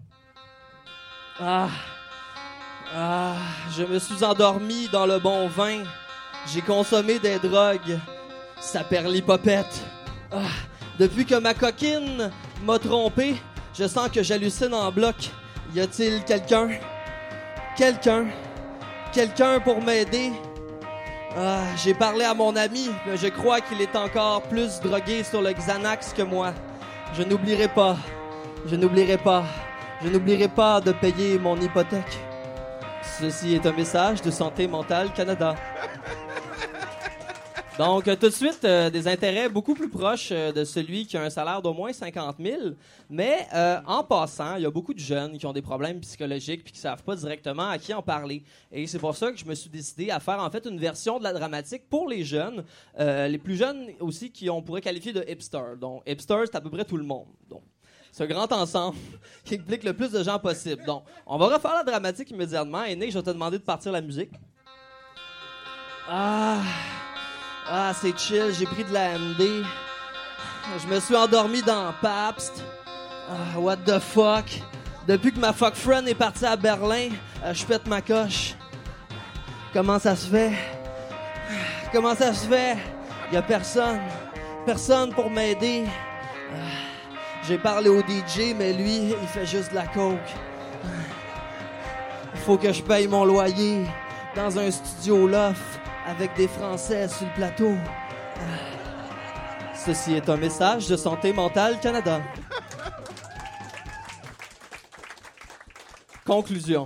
Ah. Ah. Je me suis endormi dans le bon vin. J'ai consommé des drogues. Ça perd l'hypopète. Ah. Depuis que ma coquine m'a trompé, je sens que j'hallucine en bloc. Y a-t-il quelqu'un? Quelqu'un? Quelqu'un pour m'aider? Ah, j'ai parlé à mon ami, mais je crois qu'il est encore plus drogué sur le Xanax que moi. Je n'oublierai pas. Je n'oublierai pas. Je n'oublierai pas de payer mon hypothèque. Ceci est un message de Santé mentale Canada. Donc, euh, tout de suite, euh, des intérêts beaucoup plus proches euh, de celui qui a un salaire d'au moins cinquante mille. Mais, euh, en passant, il y a beaucoup de jeunes qui ont des problèmes psychologiques puis qui savent pas directement à qui en parler. Et c'est pour ça que je me suis décidé à faire, en fait, une version de la dramatique pour les jeunes. Euh, les plus jeunes aussi qui on pourrait qualifier de hipster. Donc, hipster, c'est à peu près tout le monde. Donc, ce grand ensemble qui implique le plus de gens possible. Donc, on va refaire la dramatique immédiatement. Et Nick, je vais te demander de partir la musique. Ah, ah c'est chill, j'ai pris de la M D. Je me suis endormi dans Pabst. Ah, what the fuck? Depuis que ma fuck friend est partie à Berlin, euh, je pète ma coche. Comment ça se fait? Comment ça se fait? Y a personne. Personne pour m'aider. Ah, j'ai parlé au D J, mais lui, il fait juste de la coke. Il faut que je paye mon loyer dans un studio loft avec des Français sur le plateau. Ah. Ceci est un message de Santé Mentale Canada. Conclusion.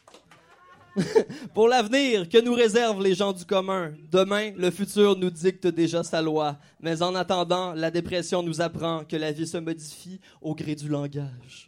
Pour l'avenir, que nous réservent les gens du commun? Demain, le futur nous dicte déjà sa loi. Mais en attendant, la dépression nous apprend que la vie se modifie au gré du langage.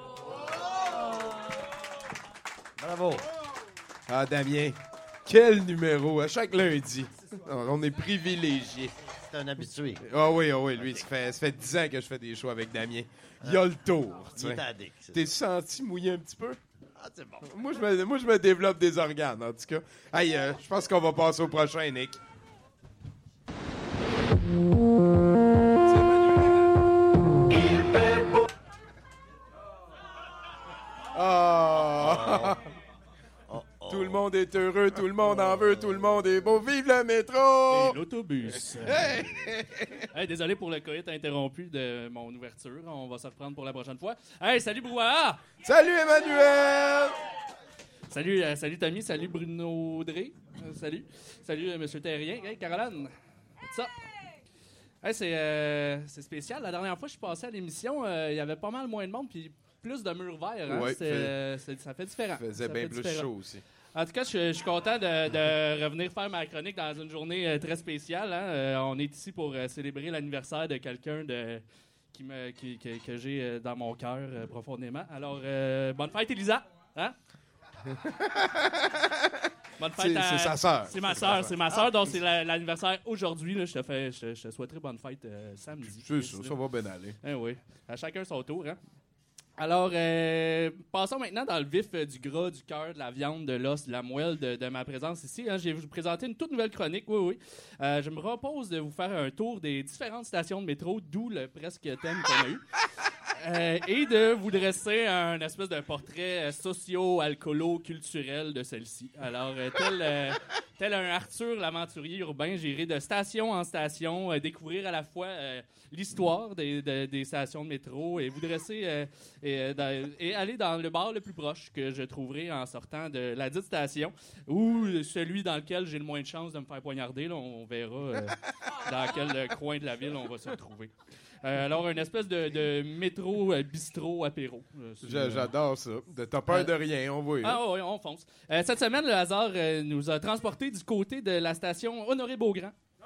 Bravo. Ah, Damien, quel numéro, à chaque lundi. On est privilégiés. C'est un habitué. Ah oui, ah oui, lui, ça fait, ça fait dix ans que je fais des shows avec Damien. Il a le tour. Il est addict. T'es senti mouiller un petit peu? Ah, c'est bon. Moi, je me, moi, je me développe des organes, en tout cas. Hey, euh, je pense qu'on va passer au prochain, Nick. Ah! Oh, oh. Tout le monde est heureux, tout le monde en veut, tout le monde est beau. Vive le métro! Et l'autobus. Hey! Hey, désolé pour le coït interrompu de mon ouverture. On va se reprendre pour la prochaine fois. Hey, salut Brouhaha! Salut Emmanuel! Salut, euh, salut Tommy, salut Bruno Audrey. Euh, salut. Salut euh, Monsieur Terrien. Hey, Caroline. What's up? Hey, c'est, euh, c'est spécial. La dernière fois que je suis passé à l'émission, euh, il y avait pas mal moins de monde puis plus de murs verts. Hein? Ouais, c'est, fait, euh, c'est, ça fait différent. Ça faisait ça bien fait plus différent. chaud aussi. En tout cas, je, je suis content de, de revenir faire ma chronique dans une journée euh, très spéciale. Hein? Euh, on est ici pour euh, célébrer l'anniversaire de quelqu'un de, qui me, qui, que, que j'ai euh, dans mon cœur euh, profondément. Alors, euh, bonne fête, Elisa! Hein? Bonne fête C'est, à... c'est sa sœur. C'est ma sœur, c'est ma sœur, donc c'est la, l'anniversaire aujourd'hui. Là, je, te fais, je, je te souhaiterais bonne fête euh, samedi. C'est ça, ça va bien aller. Eh oui, à chacun son tour. Hein? Alors, euh, passons maintenant dans le vif euh, du gras, du cœur, de la viande, de l'os, de la moelle de, de ma présence ici. Hein. Je vais vous présenter une toute nouvelle chronique, oui, oui. Euh, je me propose de vous faire un tour des différentes stations de métro, d'où le presque thème qu'on a eu. Euh, et de vous dresser un espèce de portrait euh, socio-alcoolo-culturel de celle-ci. Alors, euh, tel, euh, tel un Arthur l'aventurier urbain, j'irai de station en station, euh, découvrir à la fois euh, l'histoire des, de, des stations de métro et vous dresser euh, et, euh, dans, et aller dans le bar le plus proche que je trouverai en sortant de la dite station ou celui dans lequel j'ai le moins de chances de me faire poignarder. Là, on verra euh, dans quel euh, coin de la ville on va se retrouver. Euh, alors, une espèce de, de métro euh, bistrot apéro. Euh, J'a- J'adore ça. De- T'as peur Euh, de rien, on voit. Ah oui, on fonce. Euh, cette semaine, le hasard euh, nous a transportés du côté de la station Honoré-Beaugrand.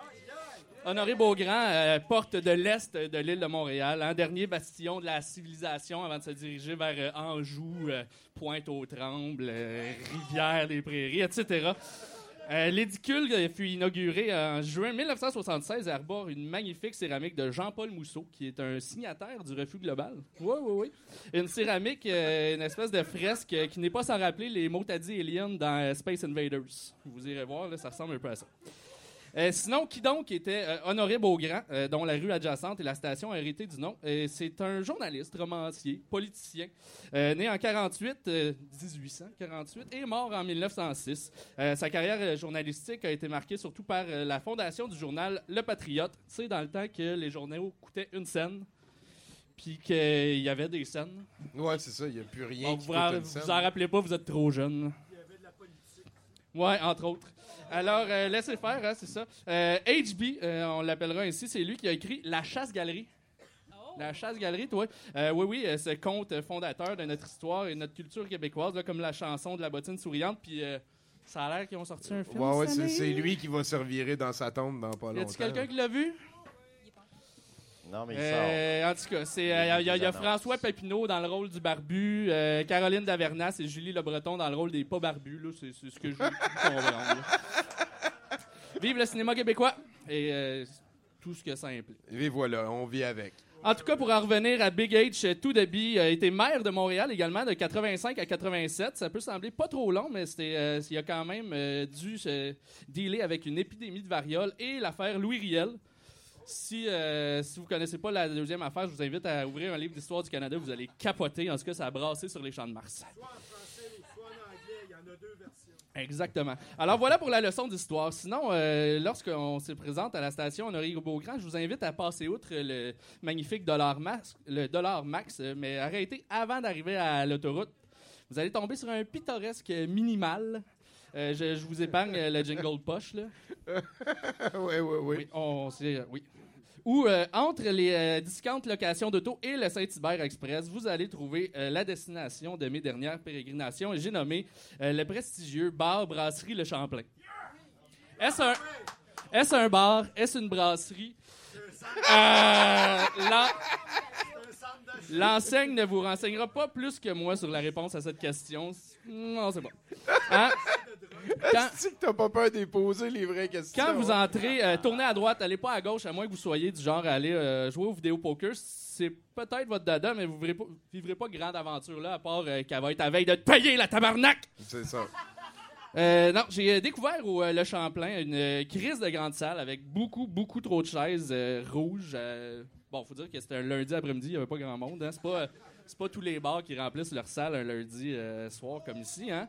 Honoré-Beaugrand, euh, porte de l'est de l'île de Montréal, hein, dernier bastion de la civilisation avant de se diriger vers euh, Anjou, euh, Pointe-aux-Trembles, euh, Rivière-des-Prairies, et cetera. Euh, l'édicule euh, fut inauguré en juin dix-neuf cent soixante-seize et arbore une magnifique céramique de Jean-Paul Mousseau, qui est un signataire du refus global. Oui, oui, oui. Une céramique, euh, une espèce de fresque euh, qui n'est pas sans rappeler les mots t'as dit aliens dans euh, Space Invaders. Vous irez voir, là, ça ressemble un peu à ça. Euh, sinon, qui donc était euh, Honoré Beaugrand, euh, dont la rue adjacente et la station a hérité du nom? Euh, c'est un journaliste, romancier, politicien, euh, né en quarante-huit, euh, dix-huit cent quarante-huit et mort en mille neuf cent six. Euh, sa carrière euh, journalistique a été marquée surtout par euh, la fondation du journal Le Patriote. Tu sais, dans le temps que les journaux coûtaient une scène, puis qu'il y avait des scènes. Ouais, c'est ça, il n'y a plus rien Bon, qui vous coûte en, une vous scène. en rappelez pas, vous êtes trop jeune. Il y avait de la politique. Ouais, entre autres. Alors, euh, laissez faire, hein, c'est ça. Euh, H B, euh, on l'appellera ainsi, c'est lui qui a écrit La Chasse-Galerie. La Chasse-Galerie, toi. Euh, oui, oui, euh, ce conte fondateur de notre histoire et de notre culture québécoise, là, comme la chanson de la bottine souriante, puis euh, ça a l'air qu'ils ont sorti un film. Ouais, ouais, cette c'est, année. c'est lui qui va se revirer dans sa tombe dans pas Y longtemps. a-t-il quelqu'un qui l'a vu? Non, mais il Euh, en tout cas, c'est, euh, il y a, il y a des François Papineau dans le rôle du barbu, euh, Caroline Davernas et Julie Le Breton dans le rôle des pas barbus. Là, c'est, c'est ce que je veux comprendre. là. Vive le cinéma québécois et euh, tout ce que ça implique. Et voilà, on vit avec. En tout cas, pour en revenir à Big H, tout débit a été maire de Montréal également, de quatre-vingt-cinq à quatre-vingt-sept. Ça peut sembler pas trop long, mais c'était, euh, il a quand même euh, dû se dealer avec une épidémie de variole et l'affaire Louis Riel. Si, euh, si vous connaissez pas la deuxième affaire, je vous invite à ouvrir un livre d'histoire du Canada. Vous allez capoter. En tout cas, ça a brassé sur les champs de Mars. Soit en français ou soit en anglais, il y en a deux versions. Exactement. Alors voilà pour la leçon d'histoire. Sinon, euh, lorsqu'on se présente à la station Honoré-Beaugrand, je vous invite à passer outre le magnifique dollar max, le dollar max, euh, mais arrêtez avant d'arriver à l'autoroute. Vous allez tomber sur un pittoresque minimal. Euh, je, je vous épargne euh, le jingle poche, là. oui, oui, oui. Oui, on sait, euh, oui. Ou euh, entre les euh, discounts locations d'auto et le Saint-Hubert Express, vous allez trouver euh, la destination de mes dernières pérégrinations. Et j'ai nommé euh, le prestigieux bar Brasserie Le Champlain. Est-ce un, est-ce un bar? Est-ce une brasserie? Euh, l'en- L'enseigne ne vous renseignera pas plus que moi sur la réponse à cette question. Non, c'est bon. Hein? Quand... Est-ce que t'as pas peur de poser les vraies questions? Quand vous entrez, euh, tournez à droite, allez pas à gauche, à moins que vous soyez du genre à aller euh, jouer au vidéo poker. C'est peut-être votre dada, mais vous vivrez pas, vivrez pas grande aventure là, à part euh, qu'elle va être à veille de te payer, la tabarnak! C'est ça. Euh, non, j'ai découvert au euh, Le Champlain une euh, crise de grande salle avec beaucoup, beaucoup trop de chaises euh, rouges. Euh, bon, faut dire que c'était un lundi après-midi, il n'y avait pas grand monde. Hein. C'est pas, euh, c'est pas tous les bars qui remplissent leur salle un lundi euh, soir comme ici. Hein.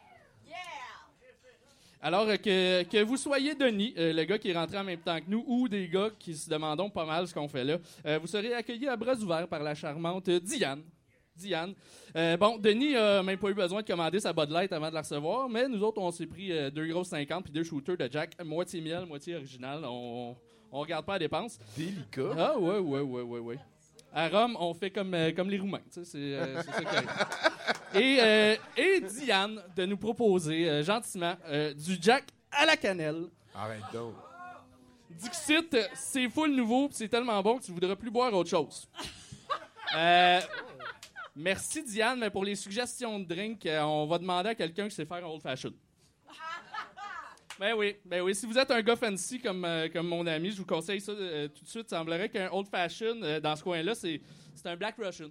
Alors, euh, que, que vous soyez Denis, euh, le gars qui est rentré en même temps que nous, ou des gars qui se demandent pas mal ce qu'on fait là, euh, vous serez accueillis à bras ouverts par la charmante Diane. Diane. Euh, bon, Denis a même pas eu besoin de commander sa Bud Light avant de la recevoir, mais nous autres, on s'est pris euh, deux grosses cinquante puis deux shooters de Jack, moitié miel, moitié original. On, on regarde pas la dépense. Délicat. Ah, ouais, ouais, ouais, ouais, ouais. À Rome, on fait comme, euh, comme les Roumains. Tu sais, c'est, euh, c'est ça qui arrive. Et, euh, et Diane de nous proposer euh, gentiment euh, du Jack à la cannelle. Arrête donc. Dixit, c'est full nouveau, pis c'est tellement bon que tu voudras plus boire autre chose. Euh, merci Diane, mais pour les suggestions de drink, euh, on va demander à quelqu'un qui sait faire un old fashion. Ben oui, ben oui. Si vous êtes un gars fancy comme, euh, comme mon ami, je vous conseille ça euh, tout de suite. Il semblerait qu'un old fashion euh, dans ce coin-là, c'est, c'est un Black Russian.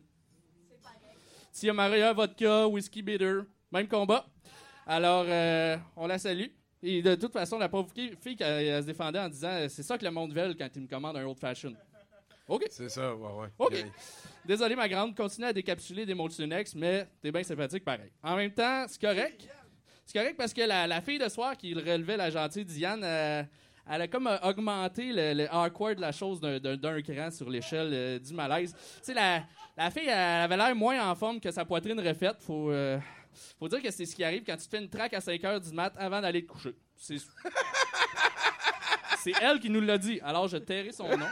Tia Maria, vodka, whisky bitter, même combat. Alors, euh, on la salue. Et de toute façon, la pauvre fille, elle, elle se défendait en disant « C'est ça que le monde veut quand il me commande un old fashion. » OK. C'est ça, ouais, ouais. OK. Yeah. Désolé, ma grande, continue à décapsuler des Molsonex, mais t'es bien sympathique pareil. En même temps, c'est correct. C'est correct parce que la, la fille de soir qui relevait la gentille Diane, euh, elle a comme euh, augmenté le, le awkward de la chose d'un, d'un, d'un cran sur l'échelle euh, du malaise. Tu sais, la, la fille, elle avait l'air moins en forme que sa poitrine refaite. Faut, euh, faut dire que c'est ce qui arrive quand tu te fais une traque à cinq heures du mat avant d'aller te coucher. C'est, c'est elle qui nous l'a dit. Alors, je tairai son nom.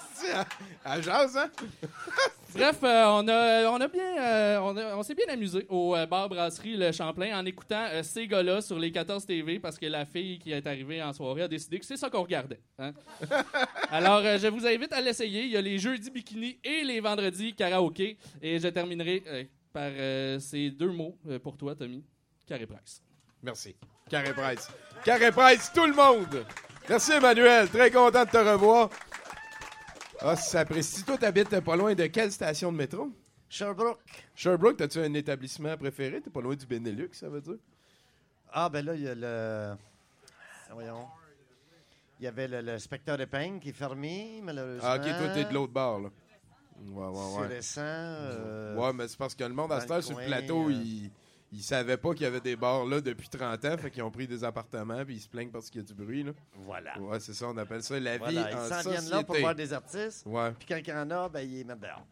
À jase, hein? Bref, euh, on, a, on a bien, euh, on, a, on s'est bien amusé au euh, bar Brasserie Le Champlain en écoutant euh, ces gars-là sur les quatorze T V parce que la fille qui est arrivée en soirée a décidé que c'est ça qu'on regardait. Hein? Alors, euh, je vous invite à l'essayer. Il y a les jeudis bikini et les vendredis karaoké. Et je terminerai euh, par euh, ces deux mots euh, pour toi, Tommy. Carré Price. Merci. Carré Price. Carré Price, tout le monde! Merci, Emmanuel. Très content de te revoir. Ah, ça apprécie. Toi, t'habites pas loin de quelle station de métro? Sherbrooke. Sherbrooke, t'as-tu un établissement préféré? T'es pas loin du Benelux, ça veut dire? Ah, ben là, il y a le... Voyons. Il y avait le, le Specteur d'Épingle qui est fermé, malheureusement. Ah, OK, toi, t'es de l'autre bord, là. Ouais, ouais, ouais. C'est récent. Euh, ouais, mais c'est parce que le monde, à cette heure, sur le plateau, euh... il... Ils savaient pas qu'il y avait des bars là depuis trente ans, fait qu'ils ont pris des appartements puis ils se plaignent parce qu'il y a du bruit. Là. Voilà. Ouais, c'est ça, on appelle ça la vie voilà, en ils s'en société. viennent là pour voir des artistes. Ouais. Puis quand il y en a, ben, ils mettent dehors.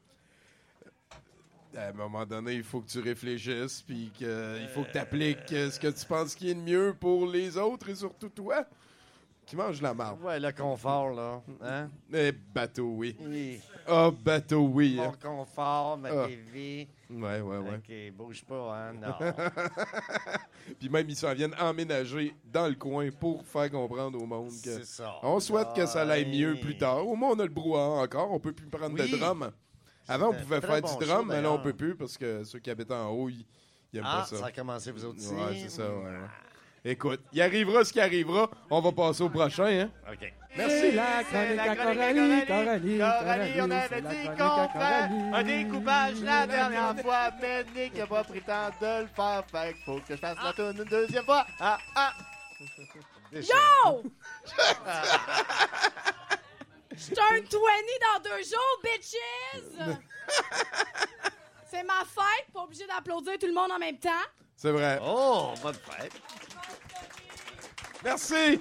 À un moment donné, il faut que tu réfléchisses puis qu'il euh... faut que tu appliques ce que tu penses qui est le mieux pour les autres et surtout toi qui mange la marde. Ouais, le confort, là. Hein? Eh, bateau, oui. oui. Ah, oh, bateau, oui. Mon hein. confort, ma ah. T V. Ouais, ouais, ouais. OK, bouge pas, hein? Non. Puis même, ils s'en viennent emménager dans le coin pour faire comprendre au monde que... C'est ça. On souhaite que ça aille mieux plus tard. Au moins, on a le brouhaha encore. On peut plus prendre oui. de drum. Avant, on pouvait faire bon du drum, show, mais là, on peut plus parce que ceux qui habitent en haut, ils, ils aiment ah, pas ça. ça a commencé, vous autres aussi? Ouais, c'est ça, ouais. Écoute, il arrivera ce qui arrivera. On va passer au prochain, hein? OK. Merci. C'est la chronique à Coralie, Coralie, Coralie, on c'est avait la dit chronique qu'on à ferait Coralie. un découpage la dernière fois, mais Nick a pas pris le temps de le faire. Fait qu'il faut que je fasse la tourne une deuxième fois. Ah, ah! Yo! Je turn vingt dans deux jours, bitches! C'est ma fête, pas obligé d'applaudir tout le monde en même temps. C'est vrai. Oh, bonne fête. Merci.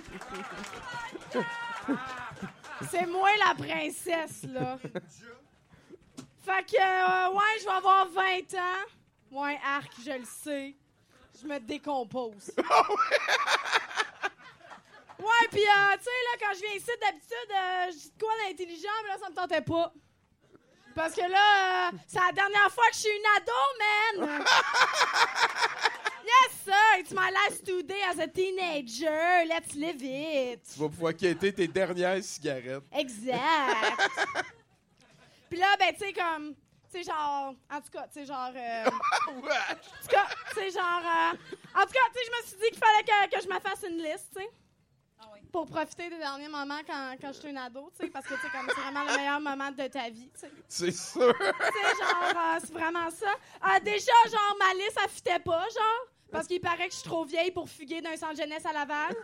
C'est moi la princesse, là. Fait que, euh, ouais, je vais avoir vingt ans. Ouais, arc, je le sais. Je me décompose. Ouais, pis, euh, tu sais, là, quand je viens ici, d'habitude, euh, je dis de quoi d'intelligent, mais là, ça me tentait pas. Parce que là, euh, c'est la dernière fois que je suis une ado, man! Yes, sir! It's my last two days as a teenager. Let's live it! Tu vas pouvoir quitter tes dernières cigarettes. Exact! Pis là, ben, tu sais, comme... Tu sais, genre... En tout cas, tu sais, genre... Euh, en tout cas, tu sais, genre... Euh, en tout cas, tu sais, je me suis dit qu'il fallait que, que je me fasse une liste, tu sais. Pour profiter des derniers moments quand, quand j'étais une ado, tu sais, parce que tu sais, comme c'est vraiment le meilleur moment de ta vie, tu sais. C'est sûr. Tu sais, genre, euh, c'est vraiment ça. Euh, déjà, genre, ma liste, elle fitait pas, genre, parce qu'il paraît que je suis trop vieille pour fuguer d'un centre jeunesse à Laval.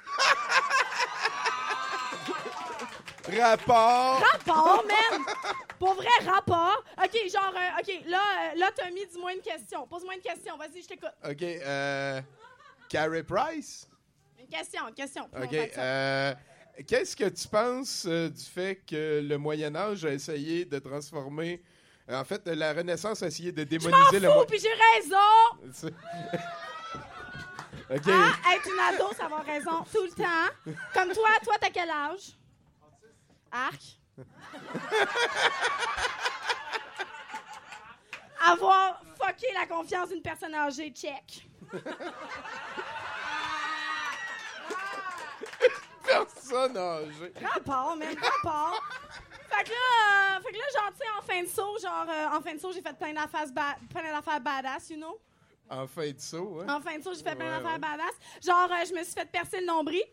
Rapport. Rapport, man! Pour vrai, rapport. OK, genre, euh, OK, là, euh, là, Tommy, dis-moi une question. Pose-moi une question. Vas-y, je t'écoute. OK, euh... Carey Price? Une question, une question. OK, euh... Qu'est-ce que tu penses euh, du fait que le Moyen-Âge a essayé de transformer... euh, en fait, la Renaissance a essayé de Je démoniser m'en le fous, Moyen... puis j'ai raison! C'est- OK. Ah, être une ado, ça va avoir raison tout le temps. Comme toi, toi, t'as quel âge? Arc. Avoir fucké la confiance d'une personne âgée, check. Personne âgée. Rapport, même, rapport. Fait que là, euh, fait que là, genre, tu sais, en fin de saut, genre, euh, en fin de saut, j'ai fait plein d'affaires ba- plein d'affaires badass, you know? En fin de saut, hein? En fin de saut, j'ai fait plein Ouais, d'affaires ouais. badass. Genre, euh, je me suis fait percer le nombril.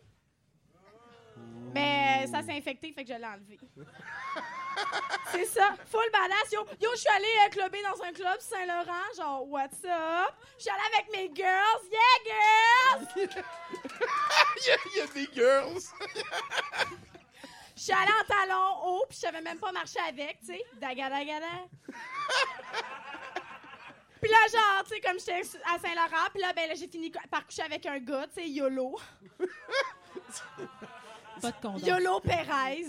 Mais euh, ça s'est infecté, fait que je l'ai enlevé. C'est ça, full badass. Yo, yo je suis allée euh, clubber dans un club Saint-Laurent, genre, what's up? Je suis allée avec mes girls, yeah, girls! Il y, a- il y a des girls! Je suis allée en talons hauts, puis je savais même pas marcher avec, tu sais. Dagadagada. Puis là, genre, tu sais, comme j'étais à Saint-Laurent, puis là, ben là, j'ai fini par coucher avec un gars, tu sais, YOLO. Pas de condom. YOLO Perez.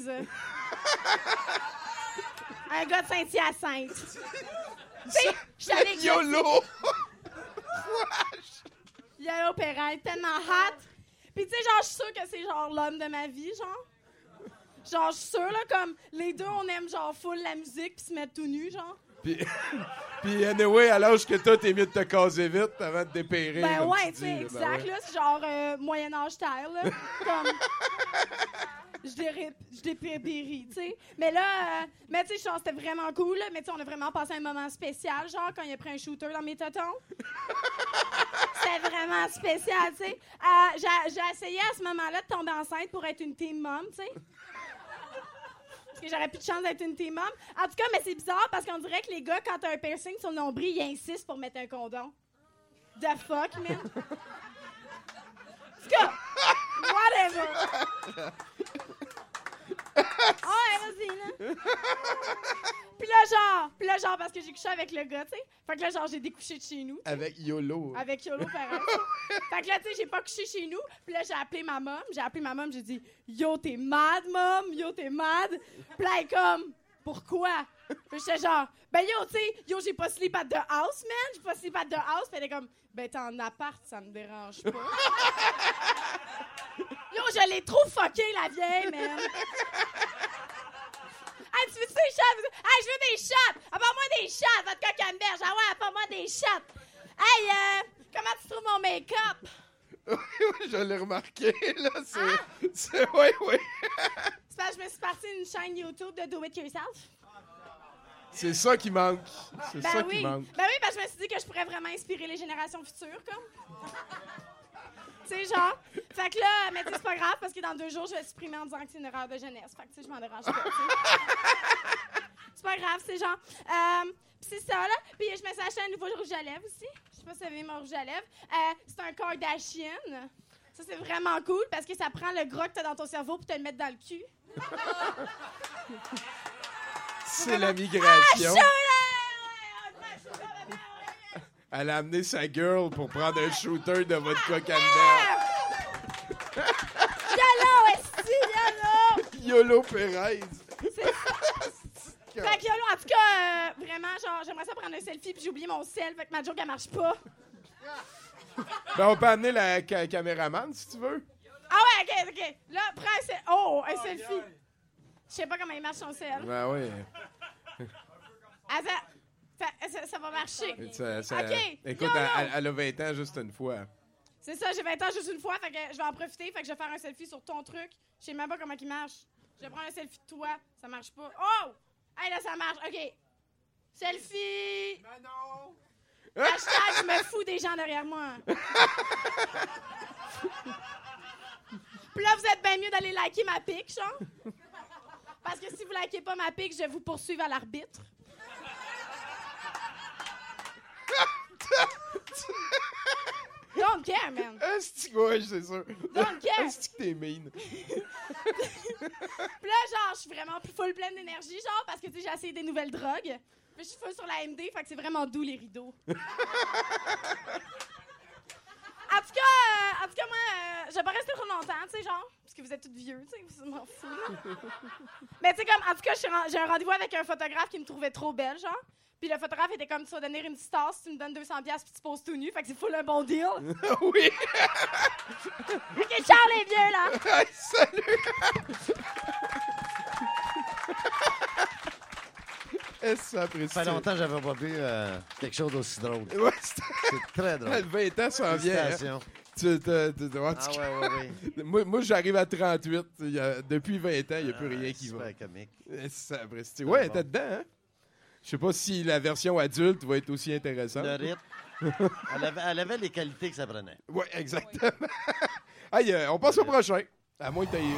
Un gars de Saint-Hyacinthe. Tu sais, j'étais avec... YOLO! YOLO Perez, tellement hot. Puis tu sais, genre, je suis sûre que c'est genre l'homme de ma vie, genre. Genre, je suis sûre, là, comme les deux, on aime genre full la musique puis se mettre tout nu, genre. Puis, puis anyway, à l'âge que toi, t'es mieux de te caser vite avant de dépérir. Ben comme ouais, tu tu sais, dis, exact, ben ouais. là, c'est genre euh, Moyen-Âge style, là. Comme... Je dérip, je dépéris, tu sais. Mais là, euh, mais tu sais, genre, c'était vraiment cool, là, mais tu sais, on a vraiment passé un moment spécial, genre, quand il a pris un shooter dans mes totons. C'était vraiment spécial, tu sais. Euh, j'ai, j'ai essayé à ce moment-là de tomber enceinte pour être une team mom, tu sais. Parce que j'aurais plus de chance d'être une team mom. En tout cas, mais c'est bizarre parce qu'on dirait que les gars, quand t'as un piercing sur le nombril, ils insistent pour mettre un condom. The fuck, man? En tout cas, whatever. Ah, ouais, vas-y, là. Puis là, genre, puis là, genre, parce que j'ai couché avec le gars, tu sais. Fait que là, genre, j'ai découché de chez nous. Avec YOLO. Avec YOLO, pareil. Fait que là, tu sais, j'ai pas couché chez nous. Puis là, j'ai appelé ma mom. J'ai appelé ma mom, j'ai dit « Yo, t'es mad, mom? Yo, t'es mad? » Puis là, elle est comme « Pourquoi? » Puis j'étais genre « Ben yo, tu sais, yo, j'ai pas sleep at the house, man. J'ai pas sleep at the house. » Puis elle est comme « Ben, t'es en appart, ça me dérange pas. » Yo, je l'ai trop fucké, la vieille, man. Hey, tu veux des chats? Hey, je veux des chats! Apporte-moi des chats, votre coq à berge. Ah ouais, apporte-moi des chats. Hey, euh, comment tu trouves mon make-up? Oui, oui, je l'ai remarqué, là. C'est. Ah? C'est. Oui, oui. C'est parce que je me suis partie d'une chaîne YouTube de Do It Yourself. C'est ça qui manque. C'est Ben ça oui. qui manque. Ben oui, parce que je me suis dit que je pourrais vraiment inspirer les générations futures, comme. Tu Tu sais, genre. Fait que là, mais tu sais, c'est pas grave parce que dans deux jours, je vais supprimer en disant que c'est une erreur de jeunesse. Fait que tu sais, je m'en dérange pas. t'sais. C'est pas grave, c'est genre. Euh, Pis c'est ça, là. Puis je me suis acheté un nouveau rouge à lèvres aussi. Je sais pas si vous avez mon rouge à lèvres. Euh, c'est un Kardashian. Ça, c'est vraiment cool parce que ça prend le gras que t'as dans ton cerveau pour te le mettre dans le cul. C'est la migration. Ah, Elle a amené sa girl pour prendre un shooter de votre cocandaire. Yolo, esti, Yolo! Yolo Perez. Fait que Yolo, en tout cas, euh, vraiment, genre, j'aimerais ça prendre un selfie puis j'ai oublié mon sel, fait que ma joke, elle marche pas. Ben, on peut amener la ca- caméraman si tu veux. Ah ouais, OK, OK. Là, prends un selfie. Oh, un selfie. Je sais pas comment il marche son sel. Ben oui. Ah, ça, ça, ça, ça va marcher. Ça- ça- OK, Écoute, Yolo. elle, elle a vingt ans juste une fois. C'est ça, j'ai vingt ans juste une fois, fait que je vais en profiter, fait que je vais faire un selfie sur ton truc. Je sais même pas comment il marche. Je vais prendre un selfie de toi, ça marche pas. Oh! Hey, là, ça marche, OK. Selfie! Manon! Hashtag, je me fous des gens derrière moi. Puis là, vous êtes bien mieux d'aller liker ma pic, genre. Parce que si vous likez pas ma pic, je vais vous poursuivre à l'arbitre. Don't care, man. Esti, ouais, c'est sûr. Don't care. Esti que t'es mean. Puis là, genre, je suis vraiment full pleine d'énergie, genre, parce que, tu sais, j'ai essayé des nouvelles drogues. Puis je suis full sur la M D, fait que c'est vraiment doux, les rideaux. En tout cas, euh, en tout cas, moi, euh, je vais pas rester trop longtemps, tu sais, genre, parce que vous êtes tous vieux, tu sais, vous m'en fous. Mais tu sais, comme, en tout cas, je suis ren- j'ai un rendez-vous avec un photographe qui me trouvait trop belle, genre. Puis le photographe était comme, tu vas donner une petite tasse si tu me donnes deux cents piastres puis tu poses tout nu, fait que c'est full un bon deal. Oui! OK, ciao les vieux, là! Hey, salut! Est-ce que ça apprécie? Ça fait longtemps que j'avais pas vu euh, quelque chose d'aussi drôle. Ouais, c'est très drôle. Le vingt ans s'en vient. Félicitations. Hein? Tu, tu, tu, tu, en tout Ah cas, ouais, ouais, ouais. moi, moi, j'arrive à trente-huit. Il y a- depuis vingt ans, il n'y a plus Ah, rien qui va. super comique. Est-ce que ça apprécie? Ouais, bon. t'es dedans, hein? Je sais pas si la version adulte va être aussi intéressante. Le rythme. elle, avait, elle avait les qualités que ça prenait. Oui, exactement. Hey, euh, on passe au prochain. À moins que t'aies...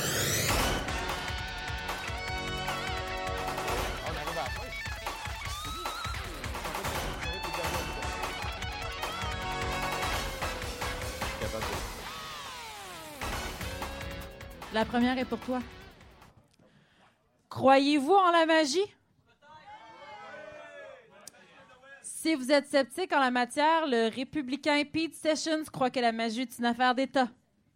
La première est pour toi. Croyez-vous en la magie? Si vous êtes sceptique en la matière, le républicain Pete Sessions croit que la magie est une affaire d'État.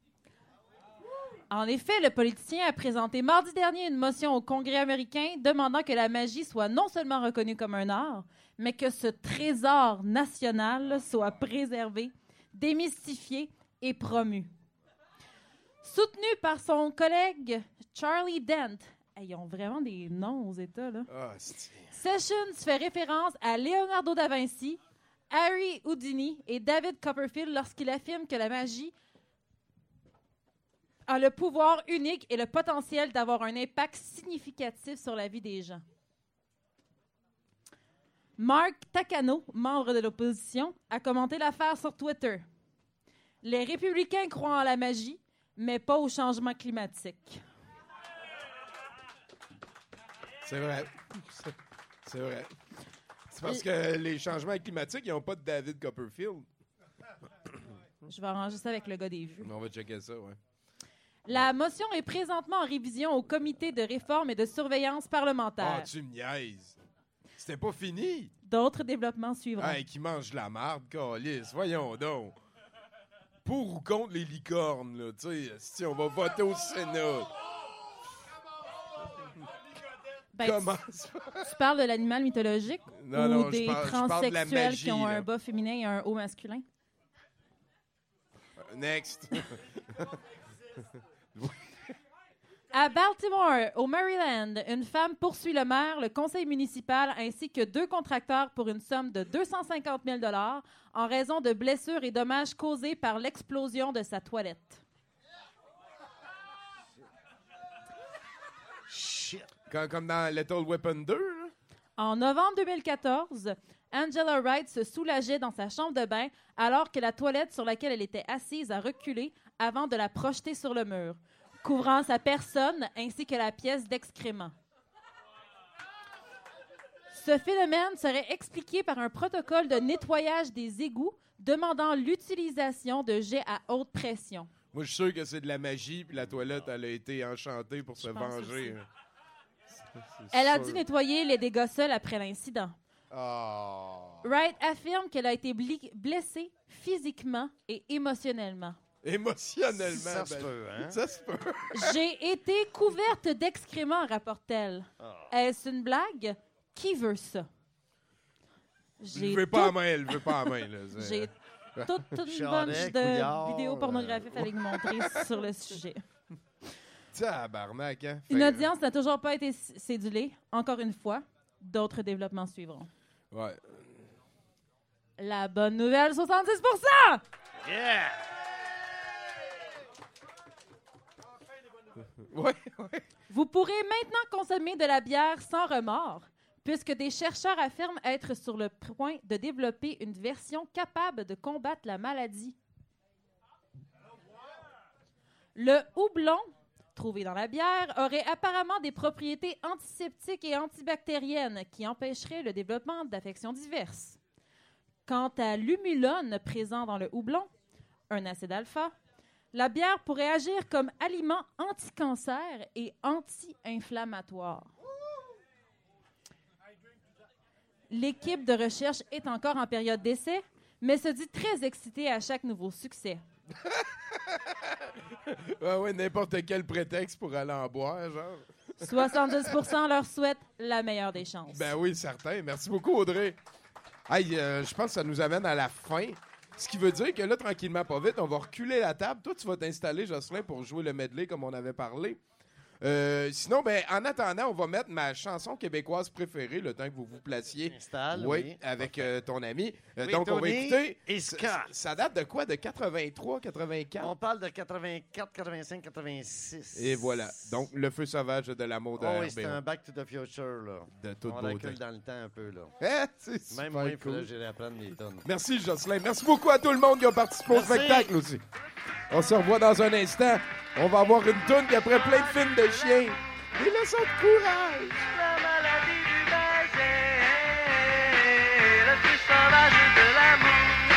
En effet, le politicien a présenté mardi dernier une motion au Congrès américain demandant que la magie soit non seulement reconnue comme un art, mais que ce trésor national soit préservé, démystifié et promu. Soutenu par son collègue Charlie Dent, hey, ils ont vraiment des noms aux États, là. Ah, c'est... Sessions fait référence à Leonardo da Vinci, Harry Houdini et David Copperfield lorsqu'il affirme que la magie a le pouvoir unique et le potentiel d'avoir un impact significatif sur la vie des gens. Mark Takano, membre de l'opposition, a commenté l'affaire sur Twitter. Les républicains croient en la magie, mais pas au changement climatique. C'est vrai. C'est, c'est vrai. C'est parce que les changements climatiques, ils n'ont pas de David Copperfield. Je vais arranger ça avec le gars des vues. On va checker ça, ouais. La motion est présentement en révision au comité de réforme et de surveillance parlementaire. Ah, tu me niaises. C'était pas fini. D'autres développements suivront. Hey, qui mange de la marde, câlisse. Voyons donc. Pour ou contre les licornes, là, tu sais, si on va voter au Sénat. Ben, Comment tu, ça? tu parles de l'animal mythologique Non, ou non, je des parle- je parle de la transsexuels magie, qui ont là. un bas féminin et un haut masculin? Next. À Baltimore, au Maryland, une femme poursuit le maire, le conseil municipal ainsi que deux contracteurs pour une somme de deux cent cinquante mille dollars en raison de blessures et dommages causés par l'explosion de sa toilette. Shit. Comme, comme dans Lethal Weapon deux, là? En novembre deux mille quatorze, Angela Wright se soulageait dans sa chambre de bain alors que la toilette sur laquelle elle était assise a reculé avant de la projeter sur le mur, couvrant sa personne ainsi que la pièce d'excréments. Ce phénomène serait expliqué par un protocole de nettoyage des égouts demandant l'utilisation de jets à haute pression. Moi, je suis sûr que c'est de la magie, puis la toilette, elle a été enchantée pour se pense venger. aussi. C'est- c'est Elle a sûr. dû nettoyer les dégâts seuls après l'incident. Ah. Wright affirme qu'elle a été bli- blessée physiquement et émotionnellement. Émotionnellement. Ça se ben, peut, hein? Ça se peut. J'ai été couverte d'excréments, rapporte-t-elle. Ah. Est-ce une blague? Qui veut ça? Je veux pas en main, elle veut pas en main. là. C'est- J'ai toute une Charret, bunch de couillard, vidéos pornographiques à lui montrer sur le sujet. Tabarnak, hein? Une Fait- audience n'a toujours pas été c- cédulée. Encore une fois, d'autres développements suivront. Ouais. La bonne nouvelle, soixante-dix pour cent! Yeah! Ouais, ouais. Vous pourrez maintenant consommer de la bière sans remords, puisque des chercheurs affirment être sur le point de développer une version capable de combattre la maladie. Le houblon, trouvé dans la bière, aurait apparemment des propriétés antiseptiques et antibactériennes qui empêcheraient le développement d'affections diverses. Quant à l'humulone présent dans le houblon, un acide alpha, la bière pourrait agir comme aliment anti-cancer et anti-inflammatoire. L'équipe de recherche est encore en période d'essai, mais se dit très excitée à chaque nouveau succès. Ouais, ouais, n'importe quel prétexte pour aller en boire, genre. soixante-dix pour cent leur souhaitent la meilleure des chances. Ben oui, certain. Merci beaucoup, Audrey. Hey, euh, je pense que ça nous amène à la fin. Ce qui veut dire que là, tranquillement, pas vite, on va reculer la table. Toi, tu vas t'installer, Jocelyn, pour jouer le medley comme on avait parlé. Euh, sinon, ben, en attendant, on va mettre ma chanson québécoise préférée, le temps que vous vous placiez. Installe, oui, oui. avec euh, ton ami. Euh, Oui, donc, on va Tony écouter. et Ça, Scott. ça date de quoi? De quatre-vingt-trois, quatre-vingt-quatre? On parle de quatre-vingt-quatre, quatre-vingt-cinq, quatre-vingt-six. Et voilà. Donc, Le Feu sauvage de l'amour de Oh R B O. oui, c'est un Back to the Future, là. De toute On beauté. recule dans le temps un peu, là. Hein? C'est Même super moi, il faudrait cool. que j'aille apprendre mes tonnes. Merci, Jocelyn. Merci beaucoup à tout le monde qui a participé au Merci. spectacle aussi. On se revoit dans un instant. On va avoir une toune qui après plein de films de chiens. Des leçons de courage. La maladie du baiser, le plus sauvage de l'amour.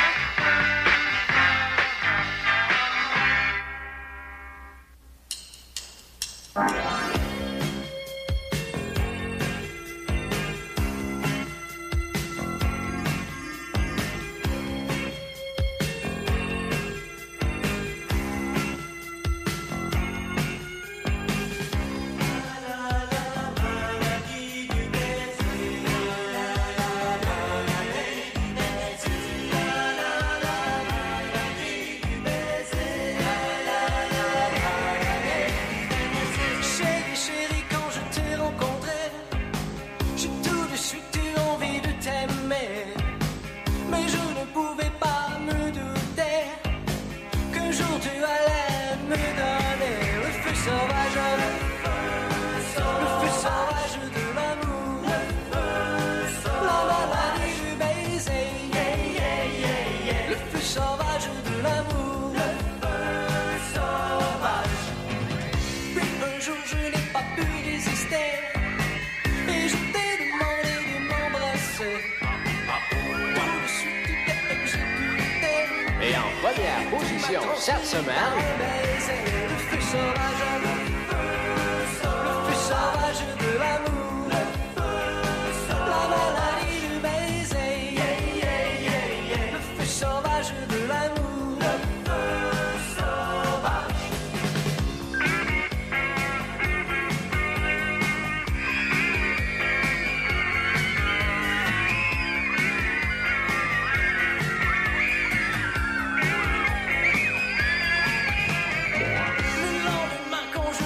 Chérie, chérie, quand je t'ai rencontré, j'ai tout de suite eu envie de t'aimer. Mais je ne pouvais pas me douter qu'un jour tu allais me donner le feu sauvage, le feu sauvage de l'amour, la maladie du baiser, le feu sauvage de l'amour, le feu sauvage. Puis un jour je n'ai pas pu résister et je t'ai demandé de m'embrasser. Tout de suite tu t'es exécuté. Et en première position cette semaine, Le feu sauvage, le feu sauvage de l'amour, la maladie du baiser, le feu sauvage de l'amour, le feu sauvage. Le lendemain quand je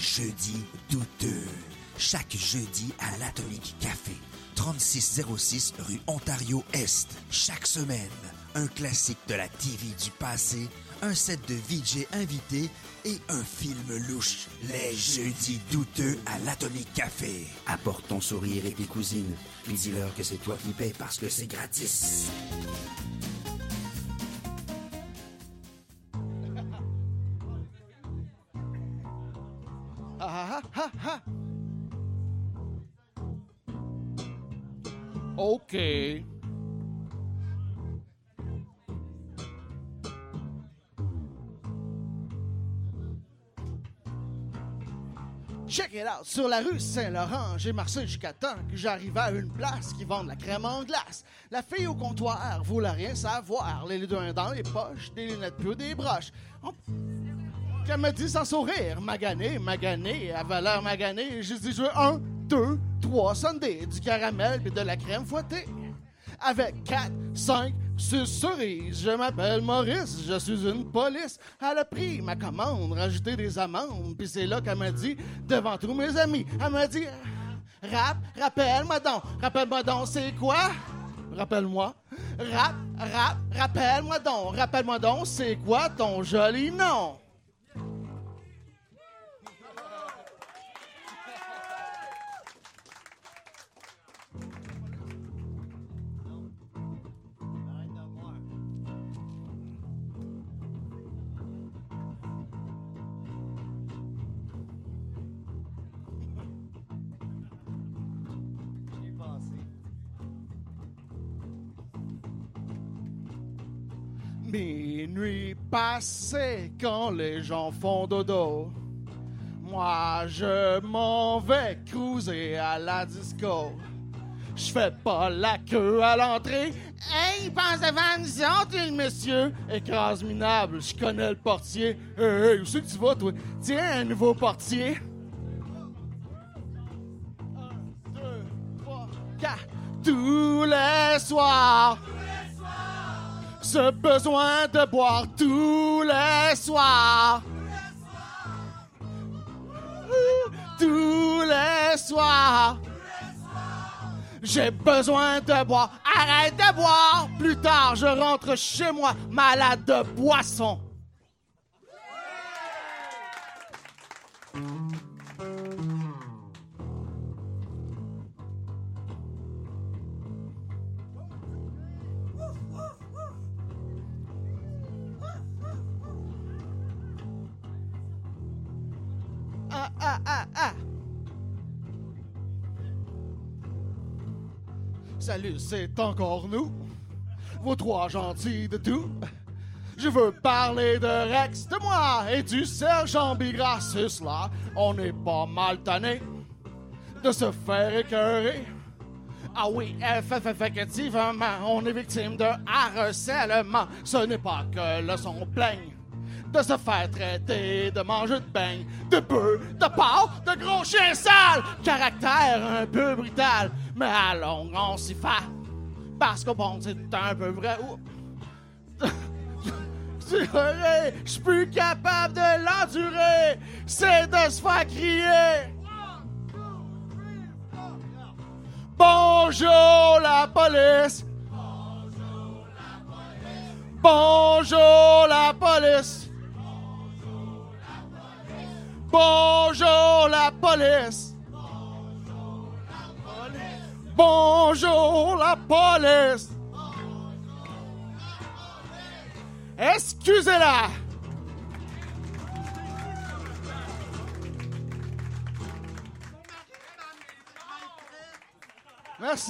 jeudis douteux. Chaque jeudi à l'Atomic Café. trente-six zéro six rue Ontario-Est. Chaque semaine, un classique de la T V du passé, un set de V J invités et un film louche. Les jeudis douteux à l'Atomic Café. Apporte ton sourire et tes cousines, puis dis-leur que c'est toi qui payes parce que c'est gratis. Ah, ah, ah, ah. OK. Check it out, sur la rue Saint-Laurent, j'ai marché jusqu'à temps que j'arrivais à une place qui vend de la crème en glace. La fille au comptoir voulait rien savoir, les deux dans les poches, des lunettes plus des broches. Oh. Qu'elle me dit sans sourire, magané, magané, à valeur maganée, j'ai dit je veux un, deux, trois sundaes, du caramel et de la crème fouettée. Avec quatre, cinq, six cerises, je m'appelle Maurice, je suis une police. Elle a pris ma commande, rajouté des amandes, puis c'est là qu'elle m'a dit, devant tous mes amis, elle m'a dit, rap, rappelle-moi donc, rappelle-moi donc, c'est quoi? Rappelle-moi. Rap, rap, rappelle-moi donc, rappelle-moi donc, c'est quoi ton joli nom? Minuit passé quand les gens font dodo. Moi, je m'en vais cruiser à la disco. Je fais pas la queue à l'entrée. Hey, pense devant nous autres, le monsieur. Écrase minable, je connais le portier. Hey, hey, où c'est que tu vas, toi? Tiens, un nouveau portier. Un, deux, trois, quatre. Tous les soirs. Ce besoin de boire tous les soirs. Tous les soirs. J'ai besoin de boire. Arrête de boire. Plus tard, je rentre chez moi, malade de boisson. Ah, ah, ah, ah. Salut, c'est encore nous, vos trois gentils de tout. Je veux parler de Rex, de moi et du sergent Bigrassus, là. On n'est pas mal tanné de se faire écœurer. Ah oui, effectivement, on est victime de harcèlement. Ce n'est pas que le son plaigne de se faire traiter, de manger de beignes, de bœufs, de porc, de gros chiens sales, caractère un peu brutal, mais à longue on s'y fait, parce que bon, c'est un peu vrai. C'est vrai, je suis plus capable de l'endurer, c'est de se faire crier. Bonjour la police. Bonjour la police. Bonjour la police. Bonjour la police. Excusez-la. Merci.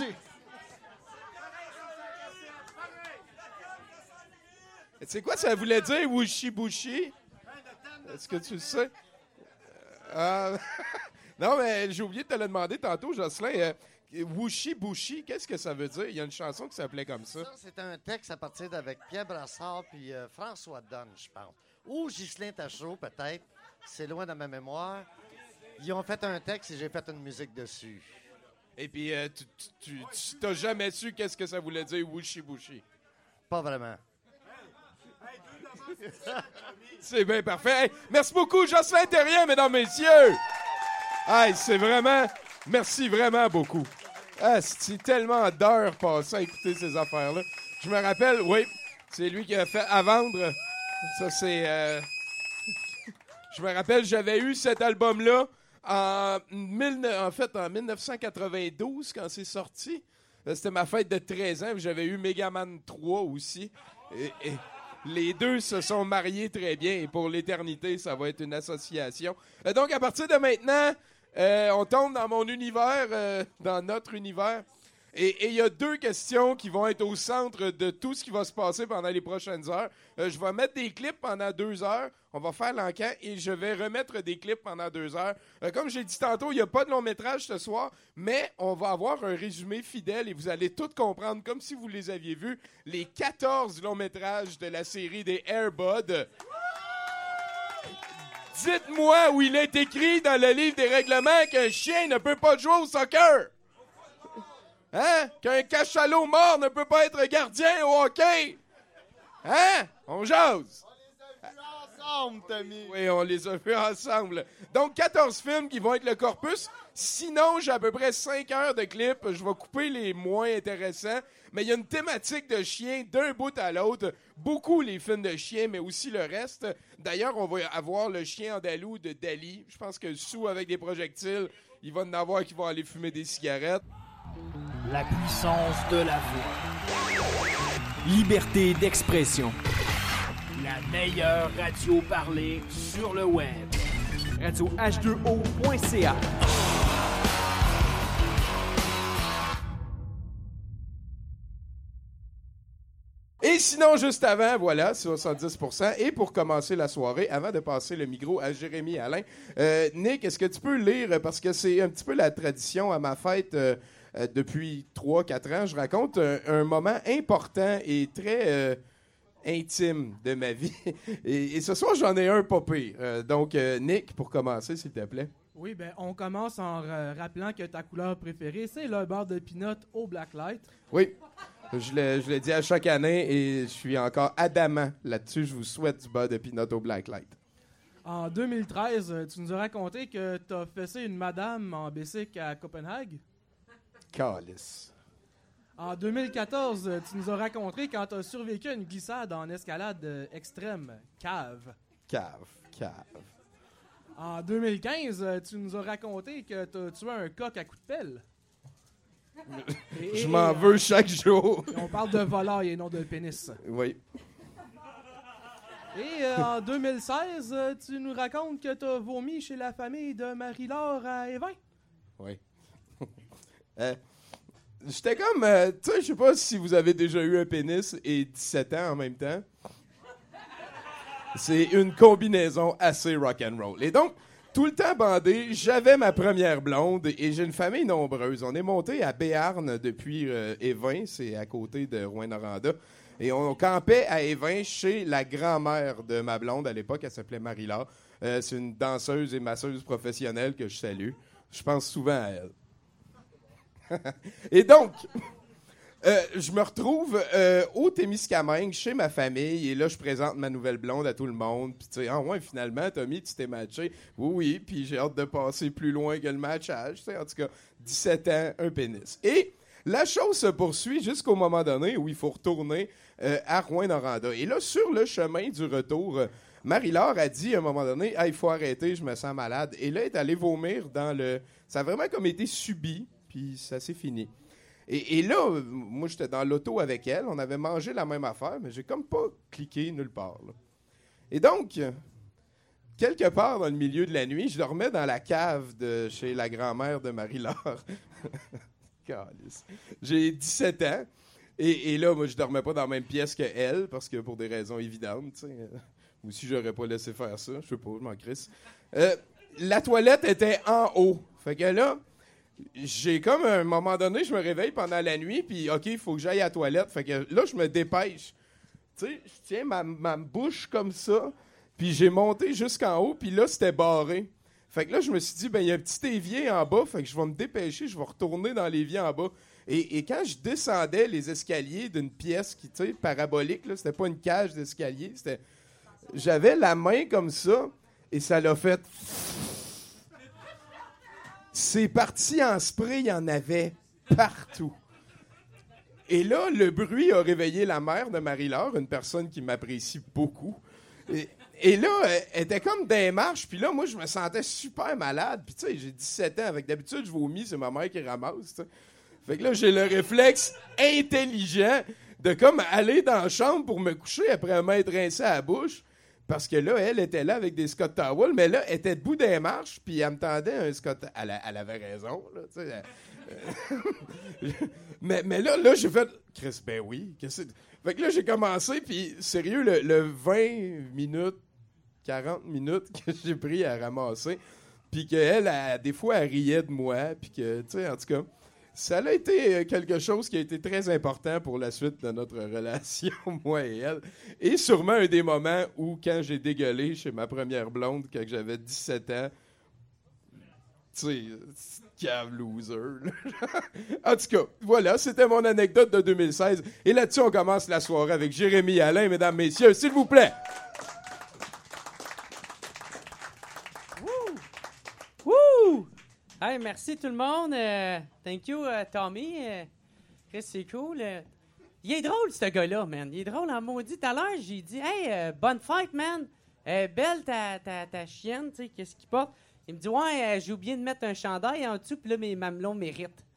C'est quoi ça voulait dire, Wushi-Bushi? Est-ce que tu le sais? Euh, non, mais j'ai oublié de te le demander tantôt, Jocelyn. Euh, Wushi-Bushi, qu'est-ce que ça veut dire? Il y a une chanson qui s'appelait comme ça. Ça, c'est un texte à partir d'avec Pierre Brassard puis euh, François Donne, je pense. Ou Ghislain Tachereau, peut-être. C'est loin dans ma mémoire. Ils ont fait un texte et j'ai fait une musique dessus. Et puis, euh, tu, tu, tu t'as jamais su qu'est-ce que ça voulait dire, Wushi-Bushi? Pas vraiment. C'est bien parfait. Hey, merci beaucoup, Jocelyn Terrien, mesdames, messieurs. Hey, c'est vraiment... Merci vraiment beaucoup. Ah, c'est tellement d'heures passées à écouter ces affaires-là. Je me rappelle, oui, c'est lui qui a fait À vendre. Ça, c'est... Euh... Je me rappelle, j'avais eu cet album-là en, mille... en fait, en dix-neuf cent quatre-vingt-douze, quand c'est sorti. C'était ma fête de treize ans, puis j'avais eu Megaman trois aussi. Et, et les deux se sont mariés très bien, et pour l'éternité, ça va être une association. Euh, donc, à partir de maintenant, euh, on tombe dans mon univers, euh, dans notre univers. Et il y a deux questions qui vont être au centre de tout ce qui va se passer pendant les prochaines heures. Euh, je vais mettre des clips pendant deux heures. On va faire l'encan et je vais remettre des clips pendant deux heures. Euh, comme j'ai dit tantôt, il n'y a pas de long métrage ce soir, mais on va avoir un résumé fidèle et vous allez tout comprendre, comme si vous les aviez vus, les quatorze longs métrages de la série des Air Buds. Dites-moi où il est écrit dans le livre des règlements qu'un chien ne peut pas jouer au soccer. Hein? Qu'un cachalot mort ne peut pas être gardien au hockey. Hein? On jase. Ensemble, Tommy. Oui, on les a vus ensemble. Donc, quatorze films qui vont être le corpus. Sinon, j'ai à peu près cinq heures de clips. Je vais couper les moins intéressants. Mais il y a une thématique de chiens d'un bout à l'autre. Beaucoup les films de chiens, mais aussi le reste. D'ailleurs, on va avoir le chien andalou de Dali. Je pense que sous avec des projectiles, il va en avoir qui vont aller fumer des cigarettes. La puissance de la voix. Liberté d'expression. La meilleure radio parlée sur le web. radio H deux O point C A. Et sinon, juste avant, voilà, soixante-dix pour cent. Et pour commencer la soirée, avant de passer le micro à Jérémy Alain, euh, Nick, est-ce que tu peux lire, parce que c'est un petit peu la tradition à ma fête euh, euh, depuis trois quatre ans, je raconte un, un moment important et très euh, intime de ma vie. Et, et ce soir, j'en ai un pas pire. Euh, donc, euh, Nick, pour commencer, s'il te plaît. Oui, ben on commence en euh, rappelant que ta couleur préférée, c'est le beurre de pinot au blacklight. Oui. Je le, je le dis à chaque année et je suis encore adamant là-dessus. Je vous souhaite du beurre de pinot au blacklight. En deux mille treize, tu nous as raconté que tu as fessé une madame en bicycle à Copenhague. Calice. En deux mille quatorze, tu nous as raconté quand tu as survécu à une glissade en escalade euh, extrême. Cave. Cave, cave. En deux mille quinze, tu nous as raconté que tu as tué un coq à coups de pelle. Et, je m'en veux chaque jour. On parle de volaille et non de pénis. Oui. Et euh, en deux mille seize, euh, tu nous racontes que tu as vomi chez la famille de Marie-Laure à Évin. Oui. euh, J'étais comme... Euh, tu sais, je sais pas si vous avez déjà eu un pénis et dix-sept ans en même temps. C'est une combinaison assez rock'n'roll. Et donc... Tout le temps bandé, j'avais ma première blonde et j'ai une famille nombreuse. On est monté à Béarn depuis euh, Évin, c'est à côté de Rouyn-Noranda. Et on campait à Évin chez la grand-mère de ma blonde à l'époque, elle s'appelait Marie-Laure. Euh, c'est une danseuse et masseuse professionnelle que je salue. Je pense souvent à elle. Et donc... Euh, je me retrouve euh, au Témiscamingue, chez ma famille, et là, je présente ma nouvelle blonde à tout le monde. Puis, tu sais, ah ouais, finalement, Tommy, tu t'es matché. Oui, oui, puis j'ai hâte de passer plus loin que le matchage. Tu sais, en tout cas, dix-sept ans, un pénis. Et la chose se poursuit jusqu'au moment donné où il faut retourner euh, à Rouyn-Noranda. Et là, sur le chemin du retour, euh, Marie-Laure a dit à un moment donné, ah, il faut arrêter, je me sens malade. Et là, elle est allée vomir dans le... Ça a vraiment comme été subi, puis ça s'est fini. Et, et là, moi, j'étais dans l'auto avec elle. On avait mangé la même affaire, mais j'ai comme pas cliqué nulle part. Là. Et donc, quelque part dans le milieu de la nuit, je dormais dans la cave de chez la grand-mère de Marie-Laure. J'ai dix-sept ans. Et, et là, moi, je dormais pas dans la même pièce qu'elle, parce que pour des raisons évidentes, tu sais. Euh, ou si j'aurais pas laissé faire ça, je sais pas, je m'en crisse. Euh, la toilette était en haut. Fait que là... J'ai comme, à un moment donné, je me réveille pendant la nuit, puis OK, il faut que j'aille à la toilette. Fait que là, je me dépêche. Tu sais, je tiens ma, ma bouche comme ça, puis j'ai monté jusqu'en haut, puis là, c'était barré. Fait que là, je me suis dit, ben il y a un petit évier en bas, fait que je vais me dépêcher, je vais retourner dans l'évier en bas. Et, et quand je descendais les escaliers d'une pièce qui, tu sais, parabolique, là, c'était pas une cage d'escalier, c'était... j'avais la main comme ça et ça l'a fait... C'est parti en spray, il y en avait partout. Et là, le bruit a réveillé la mère de Marie-Laure, une personne qui m'apprécie beaucoup. Et, et là, elle était comme dans les marches, puis là, moi, je me sentais super malade. Puis tu sais, j'ai dix-sept ans, avec d'habitude, je vomis, c'est ma mère qui ramasse, t'sais. Fait que là, j'ai le réflexe intelligent de comme aller dans la chambre pour me coucher après m'être rincé à la bouche. Parce que là, elle était là avec des Scott Towels, mais là, elle était debout des marches, puis elle me tendait un Scott... Elle, a, elle avait raison, là, tu sais. Elle... mais, mais là, là j'ai fait... Chris, ben oui. Qu'est-ce que... Fait que là, j'ai commencé, puis sérieux, le, le vingt minutes, quarante minutes que j'ai pris à ramasser, puis qu'elle, elle, des fois, elle riait de moi, puis que, tu sais, en tout cas... Ça a été quelque chose qui a été très important pour la suite de notre relation, moi et elle. Et sûrement un des moments où, quand j'ai dégueulé chez ma première blonde, quand j'avais dix-sept ans, tu sais, cave loser. En tout cas, voilà, c'était mon anecdote de deux mille seize. Et là-dessus, on commence la soirée avec Jérémy Alain, mesdames, messieurs, s'il vous plaît. Wouh! Hey, merci tout le monde. Euh, thank you, uh, Tommy. Euh, Chris, c'est cool. Euh, il est drôle, ce gars-là, man. Il est drôle en maudit. Tout à l'heure, j'ai dit, hey, euh, bonne fête, man. Euh, belle ta, ta, ta chienne, tu sais, qu'est-ce qu'il porte? Il me dit, ouais, euh, j'ai oublié de mettre un chandail en dessous, puis là, mes mamelons méritent.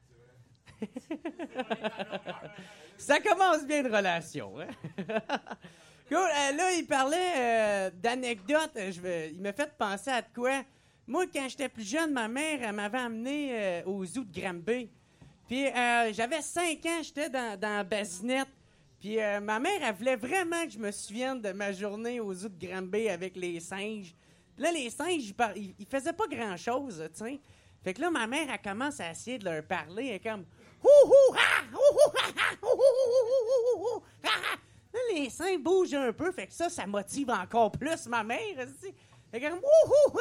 Ça commence bien une relation, hein? Cool. Euh, là, il parlait euh, d'anecdotes. Je vais, il m'a fait penser à de quoi? Moi, quand j'étais plus jeune, ma mère elle m'avait amené euh, au zoo de Granby. Puis euh, j'avais cinq ans, j'étais dans, dans la basinette. Puis euh, ma mère, elle voulait vraiment que je me souvienne de ma journée au zoo de Granby avec les singes. Puis là, les singes, ils, par... ils, ils faisaient pas grand-chose, tu sais. Fait que là, ma mère, elle commence à essayer de leur parler. Elle est comme... Hou, hou, ha! Hou, hou, ha, ha! Hou, hou, hou, hou, ha, ha! Là, les singes bougent un peu. Fait que ça, ça motive encore plus ma mère, tu sais. Fait que, wouhou!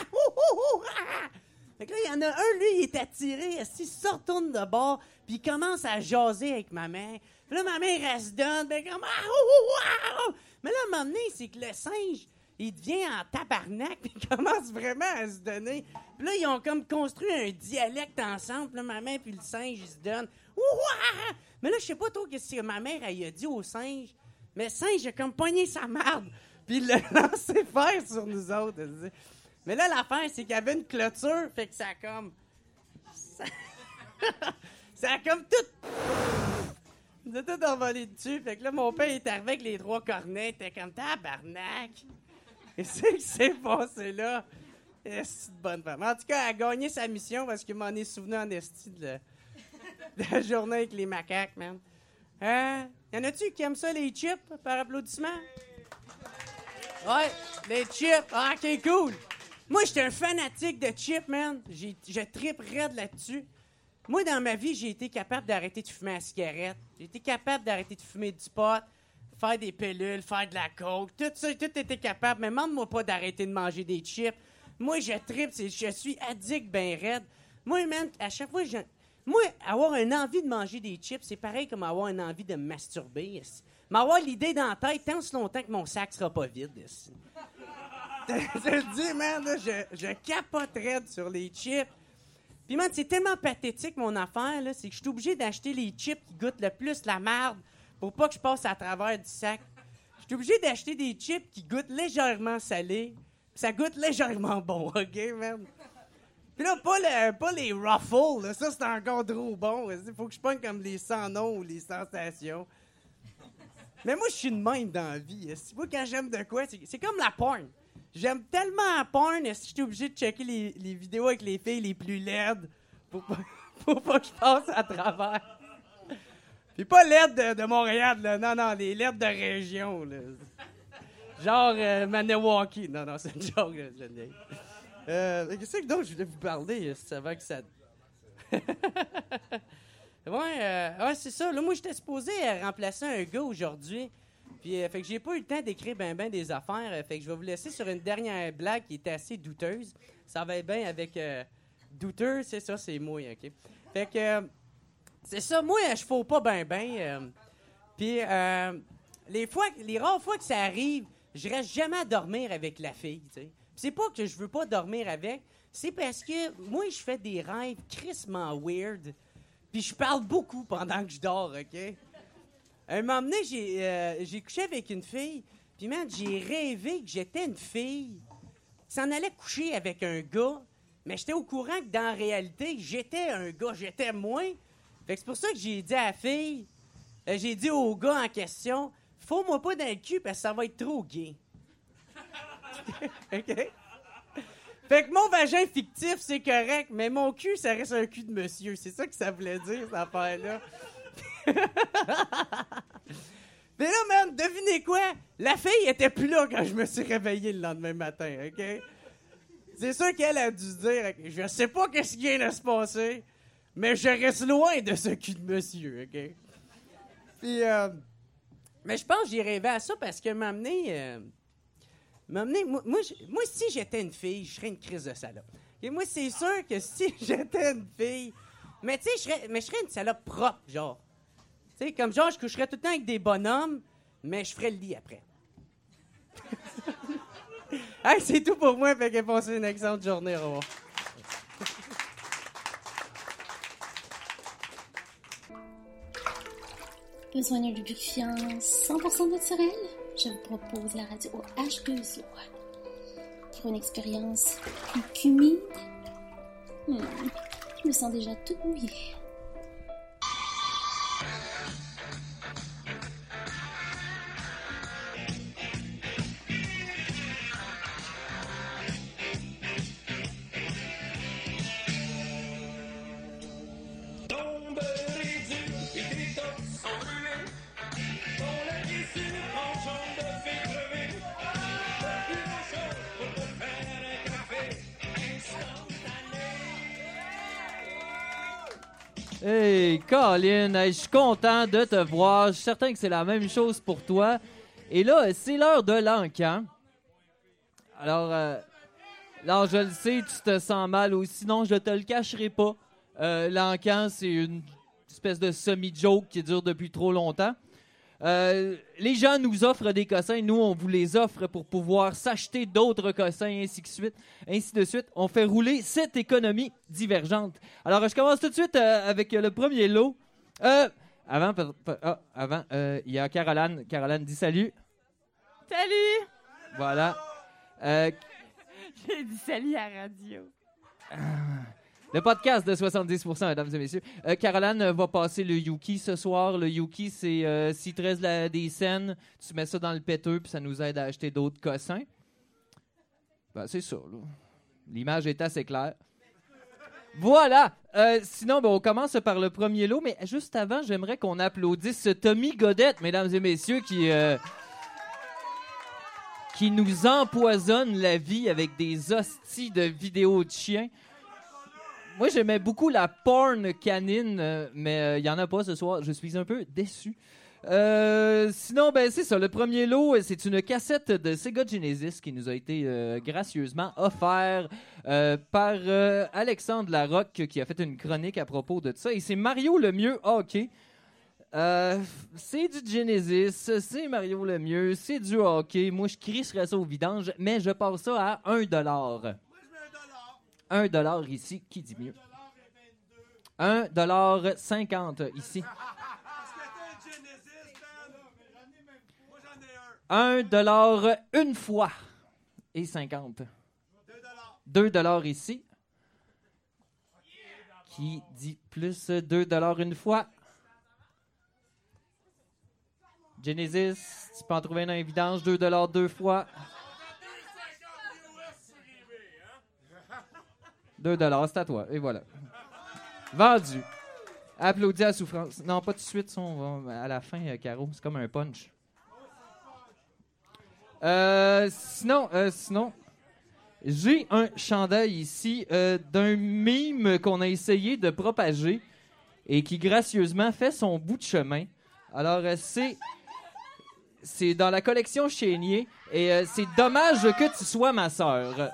Fait que là, il y en a un, lui, il est attiré, il se retourne de bord, puis il commence à jaser avec ma mère. Puis là, ma mère, elle se donne, ben comme, ah, ouh, ouh, ouh. Mais là, à un moment donné, c'est que le singe, il devient en tabarnak, puis il commence vraiment à se donner. Puis là, ils ont comme construit un dialecte ensemble, puis là, ma mère puis le singe, ils se donnent. Ouh, ouh. Mais là, je sais pas trop ce que ma mère, elle a dit au singe, mais le singe a comme pogné sa marde. Puis il l'a lancé faire sur nous autres. Mais là, l'affaire, c'est qu'il y avait une clôture, fait que ça a comme... Ça, ça a comme tout... Il a tout envolé dessus. Fait que là, mon père est arrivé avec les trois cornets. Il était comme, tabarnak. Et c'est que c'est passé là. Et c'est une bonne femme. En tout cas, elle a gagné sa mission parce qu'il m'en est souvenu en esti de, de la journée avec les macaques, man. Euh, y en a-tu qui aiment ça, les chips, par applaudissement? Ouais, les chips. Ah, OK, cool. Moi, j'étais un fanatique de chips, man. J'ai, je trippe raide là-dessus. Moi, dans ma vie, j'ai été capable d'arrêter de fumer la cigarette. J'ai été capable d'arrêter de fumer du pot, faire des pilules, faire de la coke. Tout ça, tout était capable. Mais demande-moi pas d'arrêter de manger des chips. Moi, je trippe. C'est, je suis addict ben raide. Moi, man, à chaque fois, je... Moi, avoir une envie de manger des chips, c'est pareil comme avoir une envie de me masturber. M'avoir l'idée dans la tête tant si longtemps que mon sac sera pas vide. Je te dis, man, là, je, je capoterais sur les chips. Puis, man, c'est tellement pathétique, mon affaire, là, c'est que je suis obligé d'acheter les chips qui goûtent le plus la merde pour pas que je passe à travers du sac. Je suis obligé d'acheter des chips qui goûtent légèrement salés, puis ça goûte légèrement bon, OK, man? Puis là, pas, le, pas les Ruffles, là, ça, c'est encore trop bon. Il faut que je pogne comme les sans-noms ou les sensations. Mais moi, je suis de même dans la vie. Moi, quand j'aime de quoi, c'est, c'est comme la porn. J'aime tellement la porn, est-ce que je suis obligé de checker les, les vidéos avec les filles les plus laides pour pas, pour pas que je passe à travers. Puis pas laides de, de Montréal, là. Non, non, les laides de région, là. Genre euh, Maniwaki. Non, non, c'est une joke, là, je l'ai. Euh, qu'est-ce que d'autre je voulais vous parler, avant que ça... ouais, euh, ouais, c'est ça. Là, moi, j'étais supposé remplacer un gars aujourd'hui. Puis, euh, fait que j'ai pas eu le temps d'écrire ben ben des affaires. Euh, fait que je vais vous laisser sur une dernière blague qui était assez douteuse. Ça va bien avec euh, douteux, c'est ça, c'est moi, OK? Fait que, euh, c'est ça, moi, je fais pas ben ben. Euh, Puis, euh, les fois, les rares fois que ça arrive, je reste jamais à dormir avec la fille, tu sais. Puis c'est pas que je veux pas dormir avec, c'est parce que moi, je fais des rêves crissement weird, puis je parle beaucoup pendant que je dors, OK? Un moment donné, j'ai, euh, j'ai couché avec une fille, puis man, j'ai rêvé que j'étais une fille qui s'en allait coucher avec un gars, mais j'étais au courant que dans la réalité, j'étais un gars, j'étais moi. Fait que c'est pour ça que j'ai dit à la fille, euh, j'ai dit au gars en question, faut-moi pas dans le cul parce que ça va être trop gay. OK? Fait que mon vagin fictif, c'est correct, mais mon cul, ça reste un cul de monsieur. C'est ça que ça voulait dire, cette affaire-là. Mais là, man, devinez quoi? La fille était plus là quand je me suis réveillé le lendemain matin, OK? C'est sûr qu'elle a dû se dire, je sais pas qu'est-ce qui vient de se passer, mais je reste loin de ce cul de monsieur, OK? Puis, euh, mais je pense que j'ai rêvé à ça parce que m'amener... Euh, m'amener moi, moi, moi, si j'étais une fille, je serais une crise de salope. Et moi, c'est sûr que si j'étais une fille... Mais tu sais, je serais, mais je serais une salope propre, genre. Tu sais, comme genre, je coucherais tout le temps avec des bonhommes, mais je ferais le lit après. Hey, c'est tout pour moi, fait que passez une excellente journée, au revoir. Besoin d'un lubrifiant cent pour cent naturel? Je vous propose la radio au H deux O. Pour une expérience plus qu'humide, hmm, je me sens déjà toute mouillée. Hey, Colin, hey, je suis content de te voir. Je suis certain que c'est la même chose pour toi. Et là, c'est l'heure de l'encan. Alors, euh, là, je le sais, tu te sens mal aussi. Non, je te le cacherai pas. Euh, l'encan, c'est une espèce de semi-joke qui dure depuis trop longtemps. Euh, les gens nous offrent des cossins, nous on vous les offre pour pouvoir s'acheter d'autres cossins, ainsi de suite, ainsi de suite. On fait rouler cette économie divergente. Alors je commence tout de suite euh, avec le premier lot. Euh, avant, ah, avant, euh, il y a Caroline. Caroline dit salut. Salut. Voilà. Euh, J'ai dit salut à la radio. Le podcast de soixante-dix pour cent, mesdames et messieurs. Euh, Caroline va passer le Yuki ce soir. Le Yuki, c'est euh, s'il te reste la, des scènes, tu mets ça dans le péteux puis ça nous aide à acheter d'autres cossins. Ben, c'est ça, là. L'image est assez claire. Voilà! Euh, sinon, ben, on commence par le premier lot, mais juste avant, j'aimerais qu'on applaudisse Tommy Godette, mesdames et messieurs, qui, euh, qui nous empoisonne la vie avec des hosties de vidéos de chiens. Moi, j'aimais beaucoup la porn canine, euh, mais il euh, n'y en a pas ce soir. Je suis un peu déçu. Euh, sinon, ben c'est ça. Le premier lot, c'est une cassette de Sega Genesis qui nous a été euh, gracieusement offerte euh, par euh, Alexandre Larocque qui a fait une chronique à propos de ça. Et c'est Mario Lemieux hockey. Euh, c'est du Genesis, c'est Mario Lemieux, c'est du hockey. Moi, je crisserais ça au vidange, mais je passe ça à un dollar. un dollar ici, qui dit mieux? un dollar cinquante ici. un dollar une fois et cinquante. deux dollars ici. Qui dit plus deux dollars une fois? Genesis, tu peux en trouver un dans les vidanges, deux dollars deux fois. deux dollars, c'est à toi. Et voilà. Vendu. Applaudis à souffrance. Non, pas tout de suite. On va à la fin, euh, Caro. C'est comme un punch. Euh, sinon, euh, sinon, j'ai un chandail ici euh, d'un mime qu'on a essayé de propager et qui gracieusement fait son bout de chemin. Alors, euh, c'est... C'est dans la collection Chénier et euh, c'est dommage que tu sois ma sœur.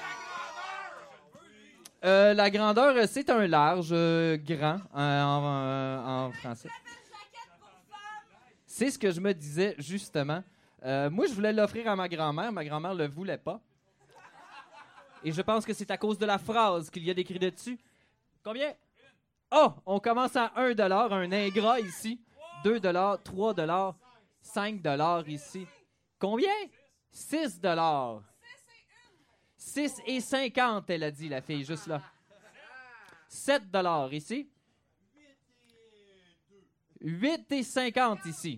Euh, la grandeur, c'est un large, euh, grand, euh, en, euh, en français. C'est ce que je me disais, justement. Euh, moi, je voulais l'offrir à ma grand-mère. Ma grand-mère le voulait pas. Et je pense que c'est à cause de la phrase qu'il y a décrit dessus. Combien? Oh! On commence à un dollar, un ingrat ici. deux dollars, trois dollars, cinq dollars ici. Combien? six dollars. six et cinquante, elle a dit, la fille, juste là. sept dollars ici. huit et cinquante ici.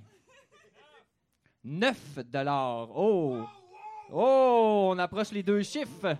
neuf dollars. Oh! Oh! On approche les deux chiffres.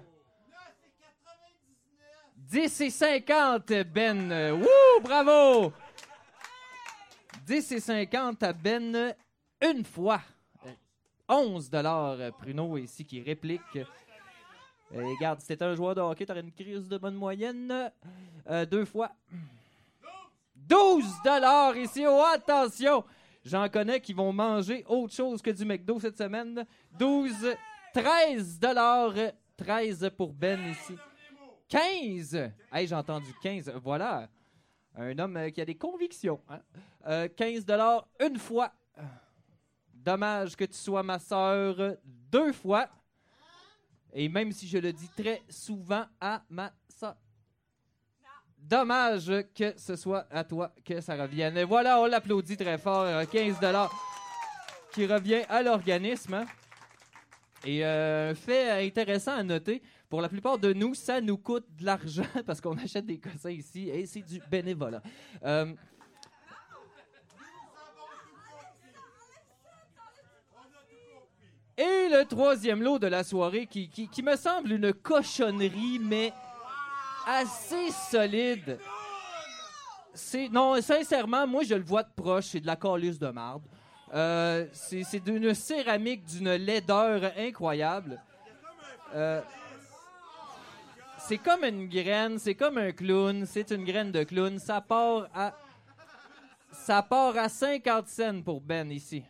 dix et cinquante, Ben. Wouh! Bravo! dix et cinquante à Ben une fois. onze dollars, Pruno, ici, qui réplique. Euh, regarde, si t'étais un joueur de hockey, t'aurais une crise de bonne moyenne. Euh, deux fois. douze dollars ici. Oh, attention! J'en connais qui vont manger autre chose que du McDo cette semaine. douze, treize dollars. treize pour Ben ici. quinze! Hey, j'ai entendu quinze. Voilà. Un homme euh, qui a des convictions. Hein? Euh, quinze dollars une fois. Dommage que tu sois ma sœur deux fois. Et même si je le dis très souvent à ma sœur. Dommage que ce soit à toi que ça revienne. Et voilà, on l'applaudit très fort. quinze dollars qui revient à l'organisme. Hein? Et euh, un fait intéressant à noter, pour la plupart de nous, ça nous coûte de l'argent parce qu'on achète des cossins ici et c'est du bénévolat. Euh, Et le troisième lot de la soirée qui, qui, qui me semble une cochonnerie, mais assez solide. C'est, non, sincèrement, moi, je le vois de proche. C'est de la calisse de marde. Euh, c'est, c'est d'une céramique d'une laideur incroyable. Euh, c'est comme une graine, c'est comme un clown. C'est une graine de clown. Ça part à... Ça part à cinquante cents pour Ben ici.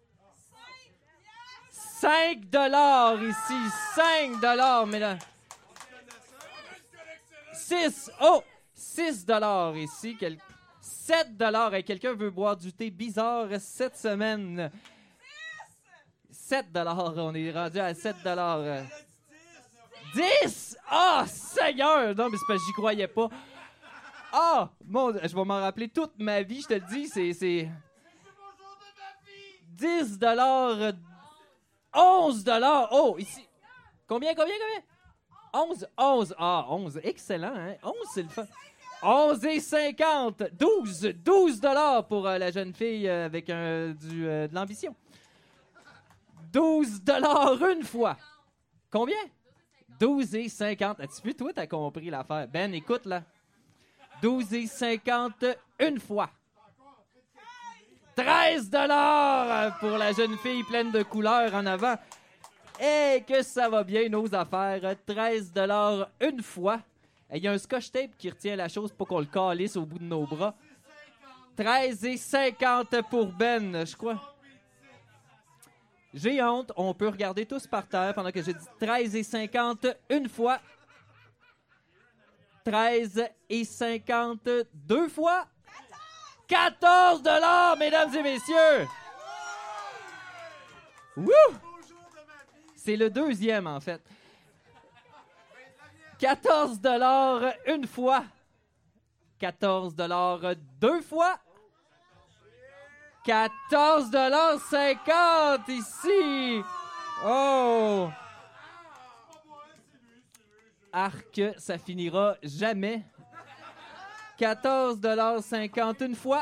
cinq dollars ici. cinq dollars, mesdames. six. Oh! six dollars ici. Quel... sept dollars. Et quelqu'un veut boire du thé bizarre cette semaine. sept dollars. On est rendu à sept dollars. dix! Ah, oh, Seigneur! Non, mais c'est parce que j'y croyais pas. Ah! Oh, mon... Je vais m'en rappeler toute ma vie, je te le dis. C'est... c'est... dix dollars... onze dollars. Oh, ici. Combien, combien, combien? onze. onze. Ah, onze. Excellent, hein? onze, c'est le fun. onze et cinquante. douze. douze dollars pour euh, la jeune fille euh, avec euh, du, euh, de l'ambition. douze dollars une fois. Combien? douze et cinquante. As-tu vu, toi, t'as compris l'affaire. Ben, écoute, là. douze et cinquante une fois. treize dollars pour la jeune fille pleine de couleurs en avant. Et que ça va bien, nos affaires. treize dollars une fois. Il y a un scotch tape qui retient la chose pour qu'on le calisse au bout de nos bras. treize et cinquante pour Ben, je crois. J'ai honte. On peut regarder tous par terre pendant que je dis treize et cinquante une fois. treize et cinquante deux fois. quatorze dollars, mesdames et messieurs! Wouh! C'est le deuxième, en fait. quatorze dollars une fois. quatorze dollars deux fois. quatorze dollars cinquante ici. Oh! Arc, ça finira jamais. quatorze dollars cinquante une fois.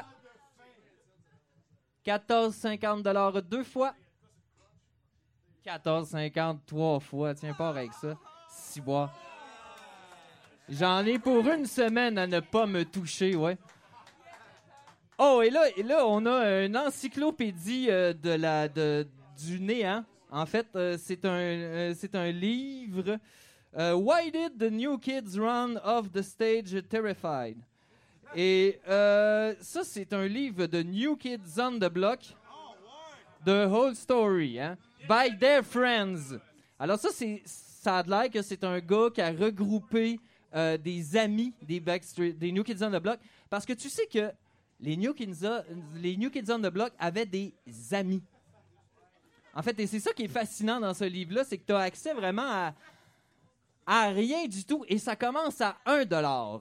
quatorze cinquante dollars deux fois. quatorze cinquante trois fois. Tiens, pas avec ça. Six bois. J'en ai pour une semaine à ne pas me toucher, ouais. Oh, et là, et là on a une encyclopédie euh, de la, de, du néant. En fait, euh, c'est un, euh, c'est un livre. Euh, Why did the new kids run off the stage terrified? Et euh, ça, c'est un livre de New Kids on the Block. The Whole Story, hein? By their friends. Alors ça, c'est, ça a l'air que c'est un gars qui a regroupé euh, des amis des, Backstreet, des New Kids on the Block. Parce que tu sais que les New Kids, les New Kids on the Block avaient des amis. En fait, et c'est ça qui est fascinant dans ce livre-là, c'est que tu as accès vraiment à, à rien du tout. Et ça commence à un dollar.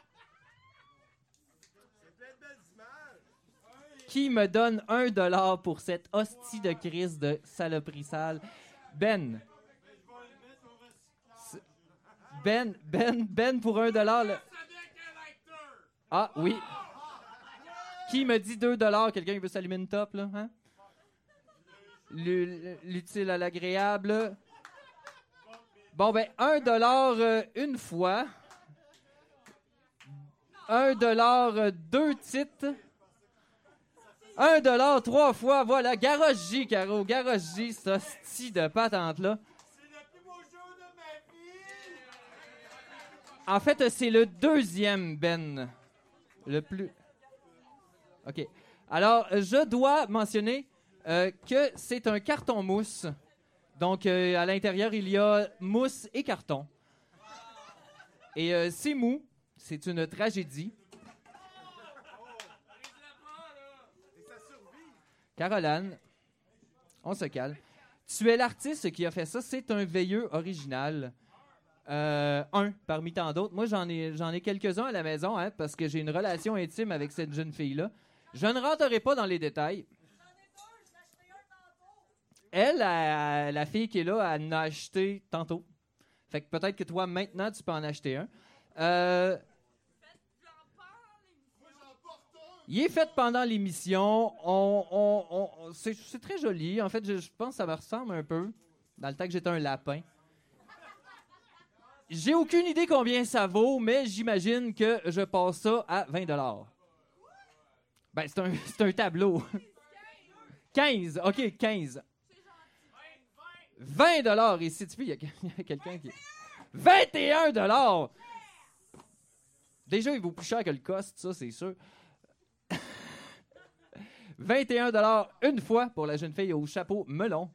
Qui me donne un dollar pour cette hostie de crise de saloperie sale? Ben. C'est- Ben, Ben, Ben pour un dollar. le- Ah, oui. Qui me dit deux dollars? Quelqu'un qui veut s'allumer une top, là? Hein? L'u- L'utile à l'agréable. Bon, ben, un dollar euh, une fois. Un dollar euh, deux titres. Un dollar trois fois. Voilà, Garage J, Caro. Garage J, ce hostie de patente-là. En fait, c'est le deuxième, Ben. Le plus... OK. Alors, je dois mentionner euh, que c'est un carton mousse. Donc, euh, à l'intérieur, il y a mousse et carton. Et euh, c'est mou. C'est une tragédie. Caroline, on se calme. Tu es l'artiste qui a fait ça. C'est un veilleux original. Euh, un parmi tant d'autres. Moi, j'en ai, j'en ai quelques-uns à la maison, hein, parce que j'ai une relation intime avec cette jeune fille-là. Je ne rentrerai pas dans les détails. Elle, elle, la fille qui est là, elle en a acheté tantôt. Fait que peut-être que toi, maintenant, tu peux en acheter un. Euh, il est fait pendant l'émission. On, on, on, c'est, c'est très joli. En fait, je, je pense que ça me ressemble un peu. Dans le temps que j'étais un lapin. J'ai aucune idée combien ça vaut, mais j'imagine que je passe ça à vingt dollars. Ben, c'est un, c'est un tableau. quinze, OK, quinze. vingt dollars ici. Tu peux, il y, y a quelqu'un qui... vingt et un dollars! Déjà, il vaut plus cher que le cost, ça, c'est sûr. vingt et un dollars une fois pour la jeune fille au chapeau melon.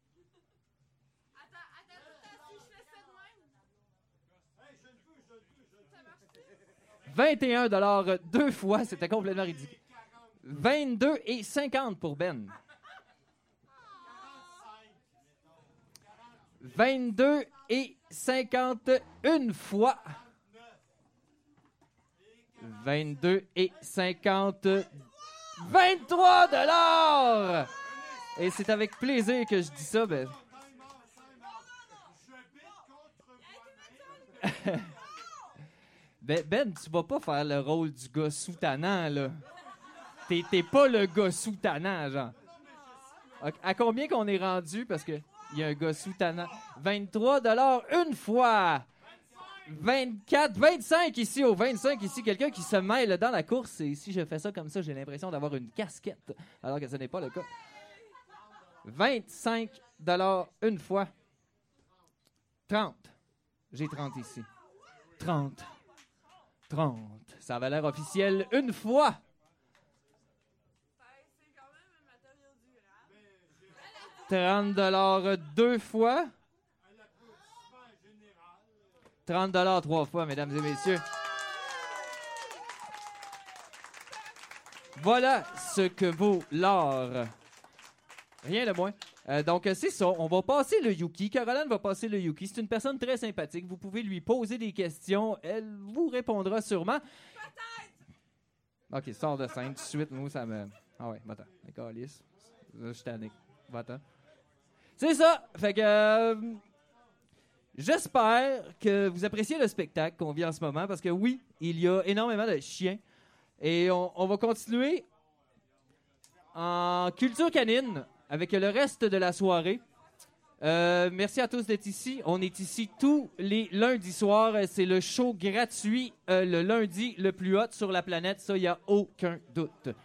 vingt et un dollars deux fois, c'était complètement ridicule. vingt-deux et cinquante pour Ben. vingt-deux et cinquante une fois. vingt-deux et cinquante. vingt-trois dollars! Et c'est avec plaisir que je dis ça, Ben. Ben, Ben, tu vas pas faire le rôle du gars sous-tannant, là. T'es, t'es pas le gars sous-tannant, genre. Okay. À combien qu'on est rendu? Parce que il y a un gars sous-tannant. vingt-trois dollars une fois. vingt-quatre, vingt-cinq ici, au vingt-cinq ici. Quelqu'un qui se mêle dans la course. Et si je fais ça comme ça, j'ai l'impression d'avoir une casquette. Alors que ce n'est pas le cas. vingt-cinq dollars une fois. trente. J'ai trente ici. trente. trente. Ça avait l'air officiel une fois. trente dollars deux fois. trente dollars trois fois, mesdames et messieurs. Voilà ce que vaut l'or. Rien de moins. Euh, donc, c'est ça. On va passer le Yuki. Caroline va passer le Yuki. C'est une personne très sympathique. Vous pouvez lui poser des questions. Elle vous répondra sûrement. OK, sors de scène tout de suite. Moi, ça me... Ah ouais, va-t'en. D'accord, Alice. Je suis tanné. Va-t'en. C'est ça. Fait que... Euh, j'espère que vous appréciez le spectacle qu'on vit en ce moment. Parce que oui, il y a énormément de chiens. Et on, on va continuer en culture canine avec le reste de la soirée. Euh, merci à tous d'être ici. On est ici tous les lundis soirs. C'est le show gratuit euh, le lundi le plus hot sur la planète. Ça, il n'y a aucun doute.